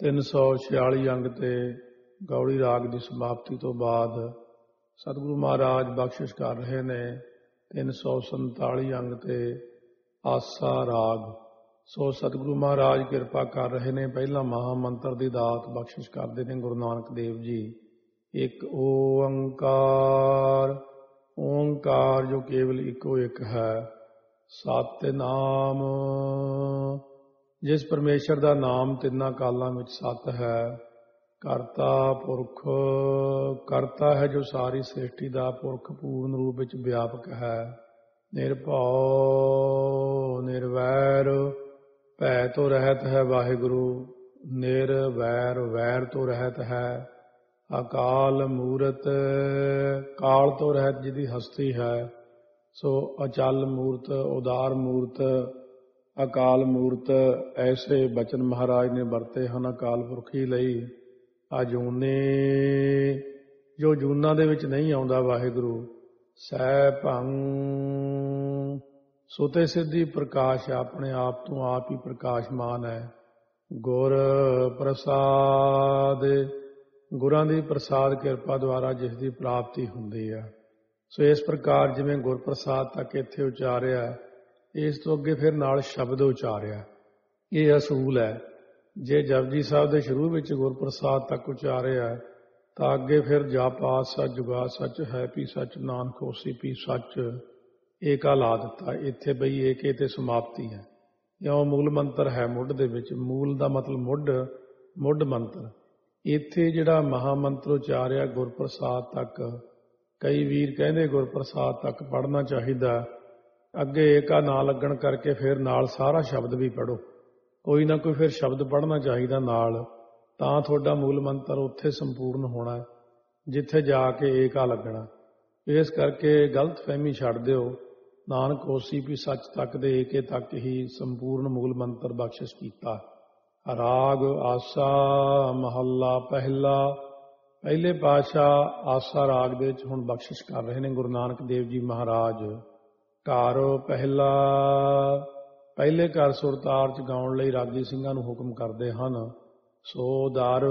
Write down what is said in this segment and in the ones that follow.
346 ਅੰਗ ਤੇ ਗੌੜੀ ਰਾਗ ਦੀ ਸਮਾਪਤੀ ਤੋਂ ਬਾਅਦ ਸਤਿਗੁਰੂ ਮਹਾਰਾਜ ਬਖਸ਼ਿਸ਼ ਕਰ ਰਹੇ ਨੇ 347 ਅੰਗ ਤੇ ਆਸਾ ਰਾਗ। ਸੋ ਸਤਿਗੁਰੂ ਮਹਾਰਾਜ ਕਿਰਪਾ ਕਰ ਰਹੇ ਨੇ। ਪਹਿਲਾਂ ਮਹਾ ਮੰਤਰ ਦੀ ਦਾਤ ਬਖਸ਼ਿਸ਼ ਕਰਦੇ ਨੇ ਗੁਰੂ ਨਾਨਕ ਦੇਵ ਜੀ। ਇੱਕ ਓੰਕਾਰ, ਓੰਕਾਰ ਜੋ ਕੇਵਲ ਇੱਕੋ ਇੱਕ ਹੈ। ਸਤਿਨਾਮ, ਜਿਸ ਪਰਮੇਸ਼ਰ ਦਾ ਨਾਮ ਤਿੰਨਾਂ ਕਾਲਾਂ ਵਿੱਚ ਸਤ ਹੈ। ਕਰਤਾ ਪੁਰਖ, ਕਰਤਾ ਹੈ ਜੋ ਸਾਰੀ ਸ੍ਰਿਸ਼ਟੀ ਦਾ ਪੁਰਖ ਪੂਰਨ ਰੂਪ ਵਿੱਚ ਵਿਆਪਕ ਹੈ। ਨਿਰਭਉ ਨਿਰਵੈਰ, ਭੈ ਤੋਂ ਰਹਿਤ ਹੈ ਵਾਹਿਗੁਰੂ। ਨਿਰਵੈਰ, ਵੈਰ ਤੋਂ ਰਹਿਤ ਹੈ। ਅਕਾਲ ਮੂਰਤ, ਕਾਲ ਤੋਂ ਰਹਿਤ ਜਿਹਦੀ ਹਸਤੀ ਹੈ। ਸੋ ਅਚਲ ਮੂਰਤ, ਉਦਾਰ ਮੂਰਤ, ਅਕਾਲ ਮੂਰਤ, ਐਸੇ ਬਚਨ ਮਹਾਰਾਜ ਨੇ ਵਰਤੇ ਹਨ ਅਕਾਲ ਪੁਰਖੀ ਲਈ। ਅਜੂਨੇ, ਜੋ ਜੂਨਾਂ ਦੇ ਵਿੱਚ ਨਹੀਂ ਆਉਂਦਾ ਵਾਹਿਗੁਰੂ। ਸਹਿ ਭੰ, ਸੁਤੇ ਸਿੱਧੀ ਪ੍ਰਕਾਸ਼, ਆਪਣੇ ਆਪ ਤੋਂ ਆਪ ਹੀ ਪ੍ਰਕਾਸ਼ਮਾਨ ਹੈ। ਗੁਰ ਪ੍ਰਸਾਦ, ਗੁਰਾਂ ਦੀ ਪ੍ਰਸਾਦ ਕਿਰਪਾ ਦੁਆਰਾ ਜਿਸ ਦੀ ਪ੍ਰਾਪਤੀ ਹੁੰਦੀ ਹੈ। ਸੋ ਇਸ ਪ੍ਰਕਾਰ ਜਿਵੇਂ ਗੁਰ ਪ੍ਰਸਾਦ ਤੱਕ ਇੱਥੇ ਉਚਾਰਿਆ, ਇਸ ਤੋਂ ਅੱਗੇ ਫਿਰ ਨਾਲ ਸ਼ਬਦ ਉਚਾਰਿਆ। ਇਹ ਅਸੂਲ ਹੈ। ਜੇ ਜਪਜੀ ਸਾਹਿਬ ਦੇ ਸ਼ੁਰੂ ਵਿੱਚ ਗੁਰ ਪ੍ਰਸਾਦ ਤੱਕ ਉਚਾਰਿਆ ਤਾਂ ਅੱਗੇ ਫਿਰ ਜਪ ਆਦਿ ਸੱਚ, ਜੁਗਾ ਸੱਚ, ਹੈ ਵੀ ਸੱਚ, ਨਾਨਕ ਹੋਸੀ ਵੀ ਸੱਚ, ਏਕਾ ਲਾ ਦਿੱਤਾ। ਇੱਥੇ ਬਈ ਏਕੇ ਤੇ ਸਮਾਪਤੀ ਹੈ। ਇਉਂ ਮੂਲ ਮੰਤਰ ਹੈ ਮੁੱਢ ਦੇ ਵਿੱਚ। ਮੂਲ ਦਾ ਮਤਲਬ ਮੁੱਢ, ਮੁੱਢ ਮੰਤਰ। ਇੱਥੇ ਜਿਹੜਾ ਮਹਾ ਮੰਤਰ ਉਚਾਰਿਆ ਗੁਰ ਪ੍ਰਸਾਦ ਤੱਕ, ਕਈ ਵੀਰ ਕਹਿੰਦੇ ਗੁਰ ਪ੍ਰਸਾਦ ਤੱਕ ਪੜ੍ਹਨਾ ਚਾਹੀਦਾ। ਅੱਗੇ ਏਕਾ ਨਾ ਲੱਗਣ ਕਰਕੇ ਫਿਰ ਨਾਲ ਸਾਰਾ ਸ਼ਬਦ ਵੀ ਪੜ੍ਹੋ। ਕੋਈ ਨਾ ਕੋਈ ਫਿਰ ਸ਼ਬਦ ਪੜ੍ਹਨਾ ਚਾਹੀਦਾ ਨਾਲ, ਤਾਂ ਤੁਹਾਡਾ ਮੂਲ ਮੰਤਰ ਉੱਥੇ ਸੰਪੂਰਨ ਹੋਣਾ ਜਿੱਥੇ ਜਾ ਕੇ ਏਕਾ ਲੱਗਣਾ। ਇਸ ਕਰਕੇ ਗਲਤ ਫਹਿਮੀ ਛੱਡ ਦਿਓ। ਨਾਨਕ ਹੋਸੀ ਵੀ ਸੱਚ ਤੱਕ ਦੇ ਏਕੇ ਤੱਕ ਹੀ ਸੰਪੂਰਨ ਮੂਲ ਮੰਤਰ ਬਖਸ਼ਿਸ਼ ਕੀਤਾ। ਰਾਗ ਆਸਾ ਮਹੱਲਾ ਪਹਿਲਾ। ਪਹਿਲੇ ਪਾਤਸ਼ਾਹ ਆਸਾ ਰਾਗ ਦੇ ਵਿੱਚ ਹੁਣ ਬਖਸ਼ਿਸ਼ ਕਰ ਰਹੇ ਨੇ ਗੁਰੂ ਨਾਨਕ ਦੇਵ ਜੀ ਮਹਾਰਾਜ। ਘਰ ਪਹਿਲਾ, ਪਹਿਲੇ ਘਰ ਸੁਰਤਾਰ ਚ ਗਾਉਣ ਲਈ ਰਾਗੀ ਸਿੰਘਾਂ ਨੂੰ ਹੁਕਮ ਕਰਦੇ ਹਨ। ਸੋ ਦਰ,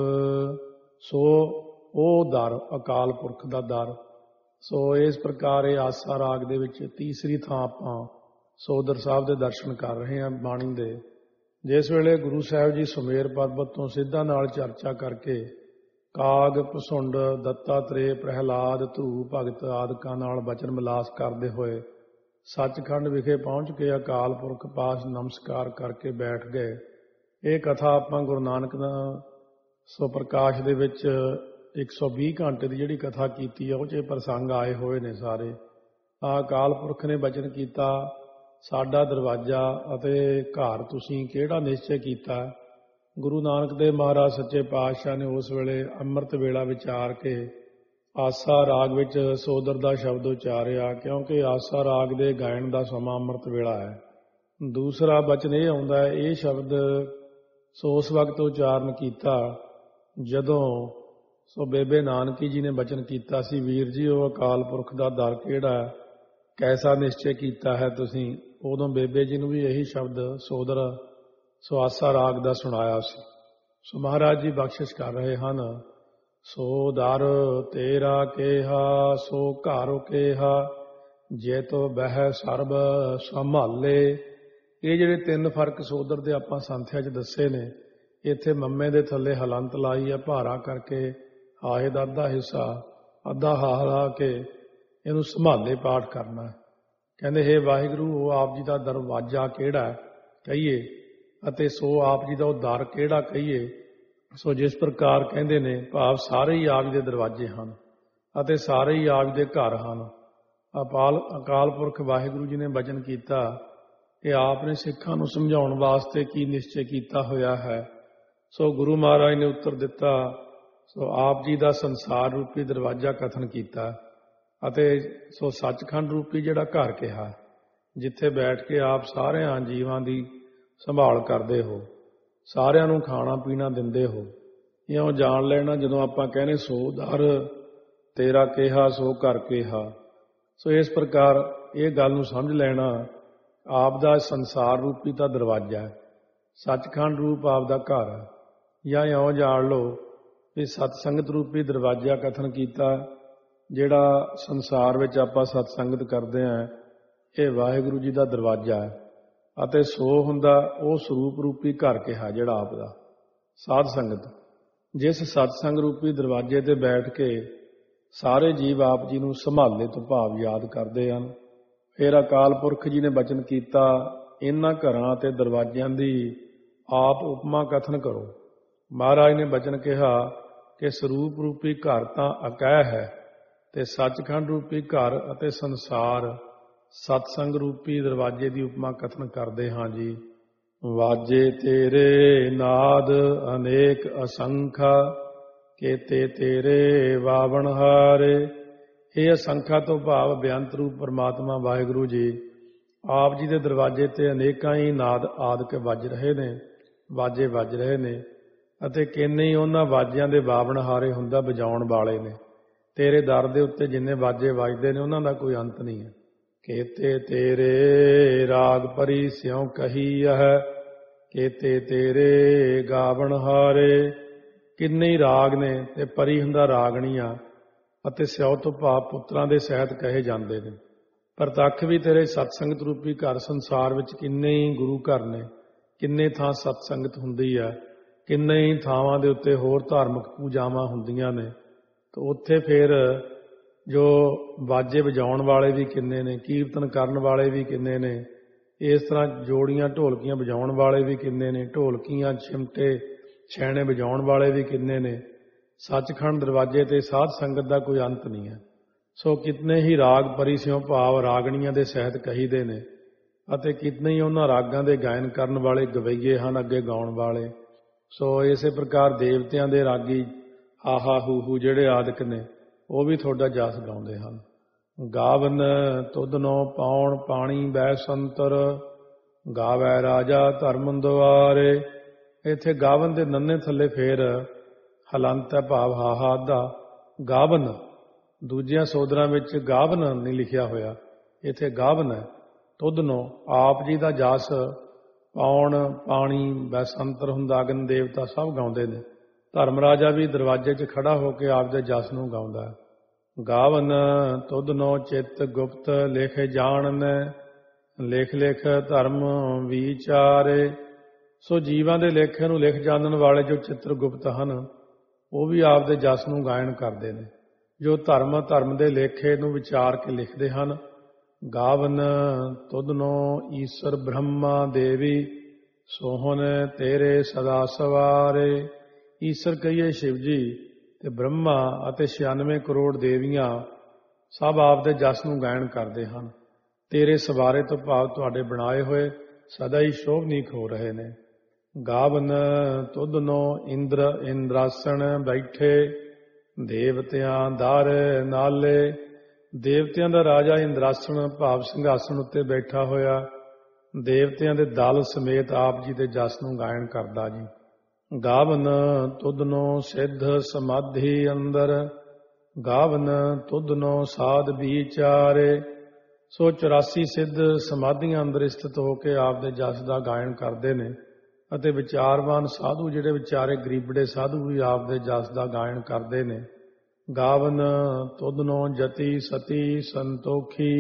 ਸੋ ਉਹ ਦਰ, ਅਕਾਲ ਪੁਰਖ ਦਾ ਦਰ। ਸੋ ਇਸ ਪ੍ਰਕਾਰ ਇਹ ਆਸਾ ਰਾਗ ਦੇ ਵਿੱਚ ਤੀਸਰੀ ਥਾਂ ਆਪਾਂ ਸੋਦਰ ਸਾਹਿਬ ਦੇ ਦਰਸ਼ਨ ਕਰ ਰਹੇ ਹਾਂ ਬਾਣੀ ਦੇ। ਜਿਸ ਵੇਲੇ ਗੁਰੂ ਸਾਹਿਬ ਜੀ ਸੁਮੇਰ ਪਰਬਤ ਤੋਂ ਸਿੱਧਾ ਨਾਲ ਚਰਚਾ ਕਰਕੇ ਕਾਗ, ਭਸੁੰਡ, ਦੱਤਾਤਰੇय, ਪ੍ਰਹਿਲਾਦ, ਧਰੂ ਭਗਤ ਆਦਿਕਾਂ ਨਾਲ ਬਚਨ ਵਿਲਾਸ ਕਰਦੇ ਹੋਏ ਸੱਚਖੰਡ ਵਿਖੇ ਪਹੁੰਚ ਕੇ ਅਕਾਲ ਪੁਰਖ ਪਾਸ ਨਮਸਕਾਰ ਕਰਕੇ ਬੈਠ ਗਏ। ਇਹ ਕਥਾ ਆਪਾਂ ਗੁਰੂ ਨਾਨਕ ਸੋ ਪ੍ਰਕਾਸ਼ ਦੇ ਵਿੱਚ 120 ਘੰਟੇ ਦੀ ਜਿਹੜੀ ਕਥਾ ਕੀਤੀ ਹੈ ਉਹ 'ਚ ਪ੍ਰਸੰਗ ਆਏ ਹੋਏ ਨੇ ਸਾਰੇ। ਅਕਾਲ ਪੁਰਖ ਨੇ ਬਚਨ ਕੀਤਾ, ਸਾਡਾ ਦਰਵਾਜ਼ਾ ਅਤੇ ਘਰ ਤੁਸੀਂ ਕਿਹੜਾ ਨਿਸ਼ਚੈ ਕੀਤਾ। ਗੁਰੂ ਨਾਨਕ ਦੇਵ ਮਹਾਰਾਜ ਸੱਚੇ ਪਾਤਸ਼ਾਹ ਨੇ ਉਸ ਵੇਲੇ ਅੰਮ੍ਰਿਤ ਵੇਲਾ ਵਿਚਾਰ ਕੇ ਆਸਾ ਰਾਗ ਵਿੱਚ ਸੋਦਰ ਦਾ ਸ਼ਬਦ ਉਚਾਰਿਆ, ਕਿਉਂਕਿ ਆਸਾ ਰਾਗ ਦੇ ਗਾਇਨ ਦਾ ਸਮਾਂ ਅੰਮ੍ਰਿਤ ਵੇਲਾ ਹੈ। ਦੂਸਰਾ ਬਚਨ ਇਹ ਆਉਂਦਾ ਹੈ, ਇਹ ਸ਼ਬਦ ਸੋ ਉਸ ਵਕਤ ਉਚਾਰਨ ਕੀਤਾ ਜਦੋਂ ਸੋ ਬੇਬੇ ਨਾਨਕੀ ਜੀ ਨੇ ਬਚਨ ਕੀਤਾ ਸੀ, ਵੀਰ ਜੀ ਉਹ ਅਕਾਲ ਪੁਰਖ ਦਾ ਦਰ ਕਿਹੜਾ, ਕੈਸਾ ਨਿਸ਼ਚੈ ਕੀਤਾ ਹੈ ਤੁਸੀਂ। ਉਦੋਂ ਬੇਬੇ ਜੀ ਨੂੰ ਵੀ ਇਹੀ ਸ਼ਬਦ ਸੋਦਰ ਸੋ ਆਸਾ ਰਾਗ ਦਾ ਸੁਣਾਇਆ ਸੀ। ਸੋ ਮਹਾਰਾਜ ਜੀ ਬਖਸ਼ਿਸ਼ ਕਰ ਰਹੇ ਹਨ। ਸੋ ਦਰ ਤੇਰਾ ਕੇਹਾ, ਸੋ ਘਰ ਕੇਹਾ, ਜੇ ਤੋ ਬਹਿ ਸਰਬ ਸੰਭਾਲੇ। ਇਹ ਜਿਹੜੇ ਤਿੰਨ ਫਰਕ ਸੋਦਰ ਦੇ ਆਪਾਂ ਸੰਥਿਆ 'ਚ ਦੱਸੇ ਨੇ। ਇੱਥੇ ਮੰਮੇ ਦੇ ਥੱਲੇ ਹਲੰਤ ਲਾਈ ਹੈ ਭਾਰਾ ਕਰਕੇ, ਹਾਹੇ ਦਾ ਅੱਧਾ ਹਿੱਸਾ, ਅੱਧਾ ਹਾਹ ਲਾ ਕੇ ਇਹਨੂੰ ਸੰਭਾਲੇ ਪਾਠ ਕਰਨਾ। ਕਹਿੰਦੇ ਹੇ ਵਾਹਿਗੁਰੂ, ਉਹ ਆਪ ਜੀ ਦਾ ਦਰਵਾਜ਼ਾ ਕਿਹੜਾ ਕਹੀਏ ਅਤੇ ਸੋ ਆਪ ਜੀ ਦਾ ਉਹ ਦਰ ਕਿਹੜਾ ਕਹੀਏ। ਸੋ ਜਿਸ ਪ੍ਰਕਾਰ ਕਹਿੰਦੇ ਨੇ ਭਾਵ ਸਾਰੇ ਹੀ ਆਪ ਜੀ ਦੇ ਦਰਵਾਜ਼ੇ ਹਨ ਅਤੇ ਸਾਰੇ ਹੀ ਆਪ ਜੀ ਦੇ ਘਰ ਹਨ। ਅਕਾਲ ਪੁਰਖ ਵਾਹਿਗੁਰੂ ਜੀ ਨੇ ਬਚਨ ਕੀਤਾ ਕਿ ਆਪ ਨੇ ਸਿੱਖਾਂ ਨੂੰ ਸਮਝਾਉਣ ਵਾਸਤੇ ਕੀ ਨਿਸ਼ਚੈ ਕੀਤਾ ਹੋਇਆ ਹੈ। ਸੋ ਗੁਰੂ ਮਹਾਰਾਜ ਨੇ ਉੱਤਰ ਦਿੱਤਾ, ਸੋ ਆਪ ਜੀ ਦਾ ਸੰਸਾਰ ਰੂਪੀ ਦਰਵਾਜ਼ਾ ਕਥਨ ਕੀਤਾ ਅਤੇ ਸੋ ਸੱਚਖੰਡ ਰੂਪੀ ਜਿਹੜਾ ਘਰ ਕਿਹਾ, ਜਿੱਥੇ ਬੈਠ ਕੇ ਆਪ ਸਾਰਿਆਂ ਜੀਵਾਂ ਦੀ ਸੰਭਾਲ ਕਰਦੇ ਹੋ, ਸਾਰਿਆਂ ਨੂੰ ਖਾਣਾ ਪੀਣਾ ਦਿੰਦੇ ਹੋ। ਇਉਂ ਜਾਣ ਲੈਣਾ ਜਦੋਂ ਆਪਾਂ ਕਹਿੰਦੇ ਸੋ ਦਰ ਤੇਰਾ ਕਿਹਾ, ਸੋ ਘਰ ਕਿਹਾ। ਸੋ ਇਸ ਪ੍ਰਕਾਰ ਇਹ ਗੱਲ ਨੂੰ ਸਮਝ ਲੈਣਾ, ਆਪ ਦਾ ਸੰਸਾਰ ਰੂਪੀ ਤਾਂ ਦਰਵਾਜ਼ਾ ਹੈ, ਸੱਚਖੰਡ ਰੂਪ ਆਪ ਦਾ ਘਰ ਹੈ। ਜਾਂ ਇਉਂ ਜਾਣ ਲਓ ਵੀ ਸਤਸੰਗਤ ਰੂਪੀ ਦਰਵਾਜ਼ਾ ਕਥਨ ਕੀਤਾ। ਜਿਹੜਾ ਸੰਸਾਰ ਵਿੱਚ ਆਪਾਂ ਸਤਸੰਗਤ ਕਰਦੇ ਹਾਂ ਇਹ ਵਾਹਿਗੁਰੂ ਜੀ ਦਾ ਦਰਵਾਜ਼ਾ ਹੈ, ਅਤੇ ਸੋ ਹੁੰਦਾ ਉਹ ਸਰੂਪ ਰੂਪੀ ਘਰ ਕਿਹਾ ਜਿਹੜਾ ਆਪ ਦਾ ਸਾਧ ਸੰਗਤ। ਜਿਸ ਸਤਸੰਗ ਰੂਪੀ ਦਰਵਾਜ਼ੇ ਤੇ ਬੈਠ ਕੇ ਸਾਰੇ ਜੀਵ ਆਪ ਜੀ ਨੂੰ ਸੰਭਾਲੇ ਤੋਂ ਭਾਵ ਯਾਦ ਕਰਦੇ ਹਨ। ਫਿਰ ਅਕਾਲ ਪੁਰਖ ਜੀ ਨੇ ਬਚਨ ਕੀਤਾ, ਇਹਨਾਂ ਘਰਾਂ ਅਤੇ ਦਰਵਾਜ਼ਿਆਂ ਦੀ ਆਪ ਉਪਮਾ ਕਥਨ ਕਰੋ। ਮਹਾਰਾਜ ਨੇ ਬਚਨ ਕਿਹਾ ਕਿ ਸਰੂਪ ਰੂਪੀ ਘਰ ਤਾਂ ਅਕਹਿ ਹੈ, ਤੇ ਸੱਚਖੰਡ ਰੂਪੀ ਘਰ ਅਤੇ ਸੰਸਾਰ ਸਤਸੰਗ ਰੂਪੀ ਦਰਵਾਜ਼ੇ ਦੀ ਉਪਮਾ ਕਥਨ ਕਰਦੇ ਹਾਂ ਜੀ। ਵਾਜੇ ਤੇਰੇ ਨਾਦ ਅਨੇਕ ਅਸੰਖਾ, ਕੇਤੇ ਤੇਰੇ ਵਾਵਣ ਹਾਰੇ। ਇਹ ਅਸੰਖਾ ਤੋਂ ਭਾਵ ਬੇਅੰਤ ਰੂਪ ਪਰਮਾਤਮਾ ਵਾਹਿਗੁਰੂ ਜੀ ਆਪ ਜੀ ਦੇ ਦਰਵਾਜ਼ੇ ਤੇ ਅਨੇਕਾਂ ਹੀ ਨਾਦ ਆਦਿਕ ਵੱਜ ਰਹੇ ਨੇ, ਵਾਜੇ ਵੱਜ ਰਹੇ ਨੇ, ਅਤੇ ਕਿੰਨੇ ਹੀ ਉਹਨਾਂ ਵਾਜਿਆਂ ਦੇ ਵਾਵਣ ਹਾਰੇ ਹੁੰਦਾ ਵਜਾਉਣ ਵਾਲੇ ਨੇ। ਤੇਰੇ ਦਰ ਦੇ ਉੱਤੇ ਜਿੰਨੇ ਵਾਜੇ ਵੱਜਦੇ ਨੇ ਉਹਨਾਂ ਦਾ ਕੋਈ ਅੰਤ ਨਹੀਂ ਹੈ। ਕੇਤੇ ਤੇਰੇ ਰਾਗ ਪਰੀ ਸਿਉ ਕਹੀ ਹੈ, ਕੇਤੇ ਤੇਰੇ ਗਾਵਣ ਹਾਰੇ। ਕਿੰਨੇ ਹੀ ਰਾਗ ਨੇ ਤੇ ਪਰੀ ਹੁੰਦਾ ਰਾਗਣੀਆਂ, ਅਤੇ ਸਿਉ ਤੋਂ ਭਾਵ ਪੁੱਤਰਾਂ ਦੇ ਸਹਿਤ ਕਹੇ ਜਾਂਦੇ ਨੇ। ਪ੍ਰਤੱਖ ਵੀ ਤੇਰੇ ਸਤਸੰਗਤ ਰੂਪੀ ਘਰ ਸੰਸਾਰ ਵਿੱਚ ਕਿੰਨੇ ਹੀ ਗੁਰੂ ਘਰ ਨੇ, ਕਿੰਨੇ ਥਾਂ ਸਤਸੰਗਤ ਹੁੰਦੀ ਹੈ, ਕਿੰਨੇ ਹੀ ਥਾਵਾਂ ਦੇ ਉੱਤੇ ਹੋਰ ਧਾਰਮਿਕ ਪੂਜਾਵਾਂ ਹੁੰਦੀਆਂ ਨੇ। ਤਾਂ ਉੱਥੇ ਫਿਰ ਜੋ ਬਾਜੇ ਵਜਾਉਣ ਵਾਲੇ ਵੀ ਕਿੰਨੇ ਨੇ, ਕੀਰਤਨ ਕਰਨ ਵਾਲੇ ਵੀ ਕਿੰਨੇ ਨੇ, ਇਸ ਤਰ੍ਹਾਂ ਜੋੜੀਆਂ ਢੋਲਕੀਆਂ ਵਜਾਉਣ ਵਾਲੇ ਵੀ ਕਿੰਨੇ ਨੇ, ਢੋਲਕੀਆਂ ਚਿਮਟੇ ਛੈਣੇ ਵਜਾਉਣ ਵਾਲੇ ਵੀ ਕਿੰਨੇ ਨੇ। ਸੱਚਖੰਡ ਦਰਵਾਜ਼ੇ ਤੇ ਸਾਧ ਸੰਗਤ ਦਾ ਕੋਈ ਅੰਤ ਨਹੀਂ ਹੈ। ਸੋ ਕਿਤਨੇ ਹੀ ਰਾਗ ਪਰੀ ਸਿਉ ਭਾਵ ਰਾਗਣੀਆਂ ਦੇ ਸਹਿਤ ਕਹੀਦੇ ਨੇ, ਅਤੇ ਕਿਤਨੇ ਹੀ ਉਹਨਾਂ ਰਾਗਾਂ ਦੇ ਗਾਇਨ ਕਰਨ ਵਾਲੇ ਗਵਈਏ ਹਨ ਅੱਗੇ ਗਾਉਣ ਵਾਲੇ। ਸੋ ਇਸੇ ਪ੍ਰਕਾਰ ਦੇਵਤਿਆਂ ਦੇ ਰਾਗੀ ਆਹਾ ਹੂ ਹੂ ਜਿਹੜੇ ਆਦਿਕ ਨੇ ਉਹ ਵੀ ਤੁਹਾਡਾ ਜਸ ਗਾਉਂਦੇ ਹਨ। ਗਾਵਨ ਤੁਧਨੋ ਪਾਉਣ ਪਾਣੀ ਬੈ ਸੰਤਰ, ਗਾਵੈ ਰਾਜਾ ਧਰਮ ਦੁਆਰੇ। ਇੱਥੇ ਗਾਵਨ ਦੇ ਨੰਨੇ ਥੱਲੇ ਫੇਰ ਹਲੰਤ ਹੈ ਭਾਵ ਹਾਹਾ ਦਾ ਗਾਵਨ। ਦੂਜਿਆਂ ਸੋਦਰਾਂ ਵਿੱਚ ਗਾਵਨ ਨਹੀਂ ਲਿਖਿਆ ਹੋਇਆ, ਇੱਥੇ ਗਾਵਨ ਹੈ। ਤੁਧਨੋ ਆਪ ਜੀ ਦਾ ਜਸ ਪਾਉਣ ਪਾਣੀ ਬੈਸੰਤਰ ਹੁੰਦਾ, ਅਗਨ ਦੇਵਤਾ ਸਭ ਗਾਉਂਦੇ ਨੇ। ਧਰਮ ਰਾਜਾ ਵੀ ਦਰਵਾਜ਼ੇ 'ਚ ਖੜਾ ਹੋ ਕੇ ਆਪ ਦੇ ਜਸ ਨੂੰ ਗਾਉਂਦਾ ਹੈ। ਗਾਵਨ ਤੁਧਨੋ ਚਿੱਤ ਗੁਪਤ ਲਿਖ ਜਾਣਨ, ਲਿਖ ਲਿਖ ਧਰਮ ਵਿਚਾਰੇ। ਸੋ ਜੀਵਾਂ ਦੇ ਲੇਖੇ ਨੂੰ ਲਿਖ ਜਾਣਨ ਵਾਲੇ ਜੋ ਚਿੱਤਰ ਗੁਪਤ ਹਨ ਉਹ ਵੀ ਆਪ ਦੇ ਜਸ ਨੂੰ ਗਾਇਨ ਕਰਦੇ ਨੇ, ਜੋ ਧਰਮ ਦੇ ਲੇਖੇ ਨੂੰ ਵਿਚਾਰ ਕੇ ਲਿਖਦੇ ਹਨ। ਗਾਵਨ ਤੁਧਨੋ ਈਸ਼ਰ ਬ੍ਰਹਮਾ ਦੇਵੀ, ਸੋਹਨ ਤੇਰੇ ਸਦਾ ਸਵਾਰੇ। ਈਸ਼ਰ ਕਹੀਏ ਸ਼ਿਵ ਜੀ, ਤੇ ਬ੍ਰਹਮਾ ਅਤੇ 96 ਕਰੋੜ ਦੇਵੀਆਂ ਸਭ ਆਪ ਦੇ ਜਸ ਨੂੰ ਗਾਇਨ ਕਰਦੇ ਹਨ। ਤੇਰੇ ਸਵਾਰੇ ਤੋਂ ਭਾਵ ਤੁਹਾਡੇ ਬਣਾਏ ਹੋਏ ਸਦਾ ਹੀ ਸ਼ੋਭਨੀਕ ਹੋ ਰਹੇ ਨੇ। ਗਾਵਨ ਤੁਧਨੋ ਇੰਦਰ ਇੰਦਰਾਸਣ ਬੈਠੇ, ਦੇਵਤਿਆਂ ਦਰ ਨਾਲੇ। ਦੇਵਤਿਆਂ ਦਾ ਰਾਜਾ ਇੰਦਰਾਸਣ ਭਾਵ ਸਿੰਘਾਸਣ ਉੱਤੇ ਬੈਠਾ ਹੋਇਆ ਦੇਵਤਿਆਂ ਦੇ ਦਲ ਸਮੇਤ ਆਪ ਜੀ ਦੇ ਜਸ ਨੂੰ ਗਾਇਨ ਕਰਦਾ ਜੀ। ਗਾਵਨ ਤੁਧਨੋ ਸਿੱਧ ਸਮਾਧੀ ਅੰਦਰ, ਗਾਵਨ ਤੁਧਨੋ ਸਾਧ ਵਿਚਾਰੇ। ਸੋ 84 ਸਿੱਧ ਸਮਾਧੀਆਂ ਅੰਦਰ ਸਥਿਤ ਹੋ ਕੇ ਆਪ ਦੇ ਜਸ ਦਾ ਗਾਇਨ ਕਰਦੇ ਨੇ, ਅਤੇ ਵਿਚਾਰਵਾਨ ਸਾਧੂ ਜਿਹੜੇ ਵਿਚਾਰੇ ਗਰੀਬੜੇ ਸਾਧੂ ਵੀ ਆਪ ਦੇ ਜਸ ਦਾ ਗਾਇਨ ਕਰਦੇ ਨੇ। ਗਾਵਨ ਤੁਧਨੋ ਜਤੀ ਸਤੀ ਸੰਤੋਖੀ,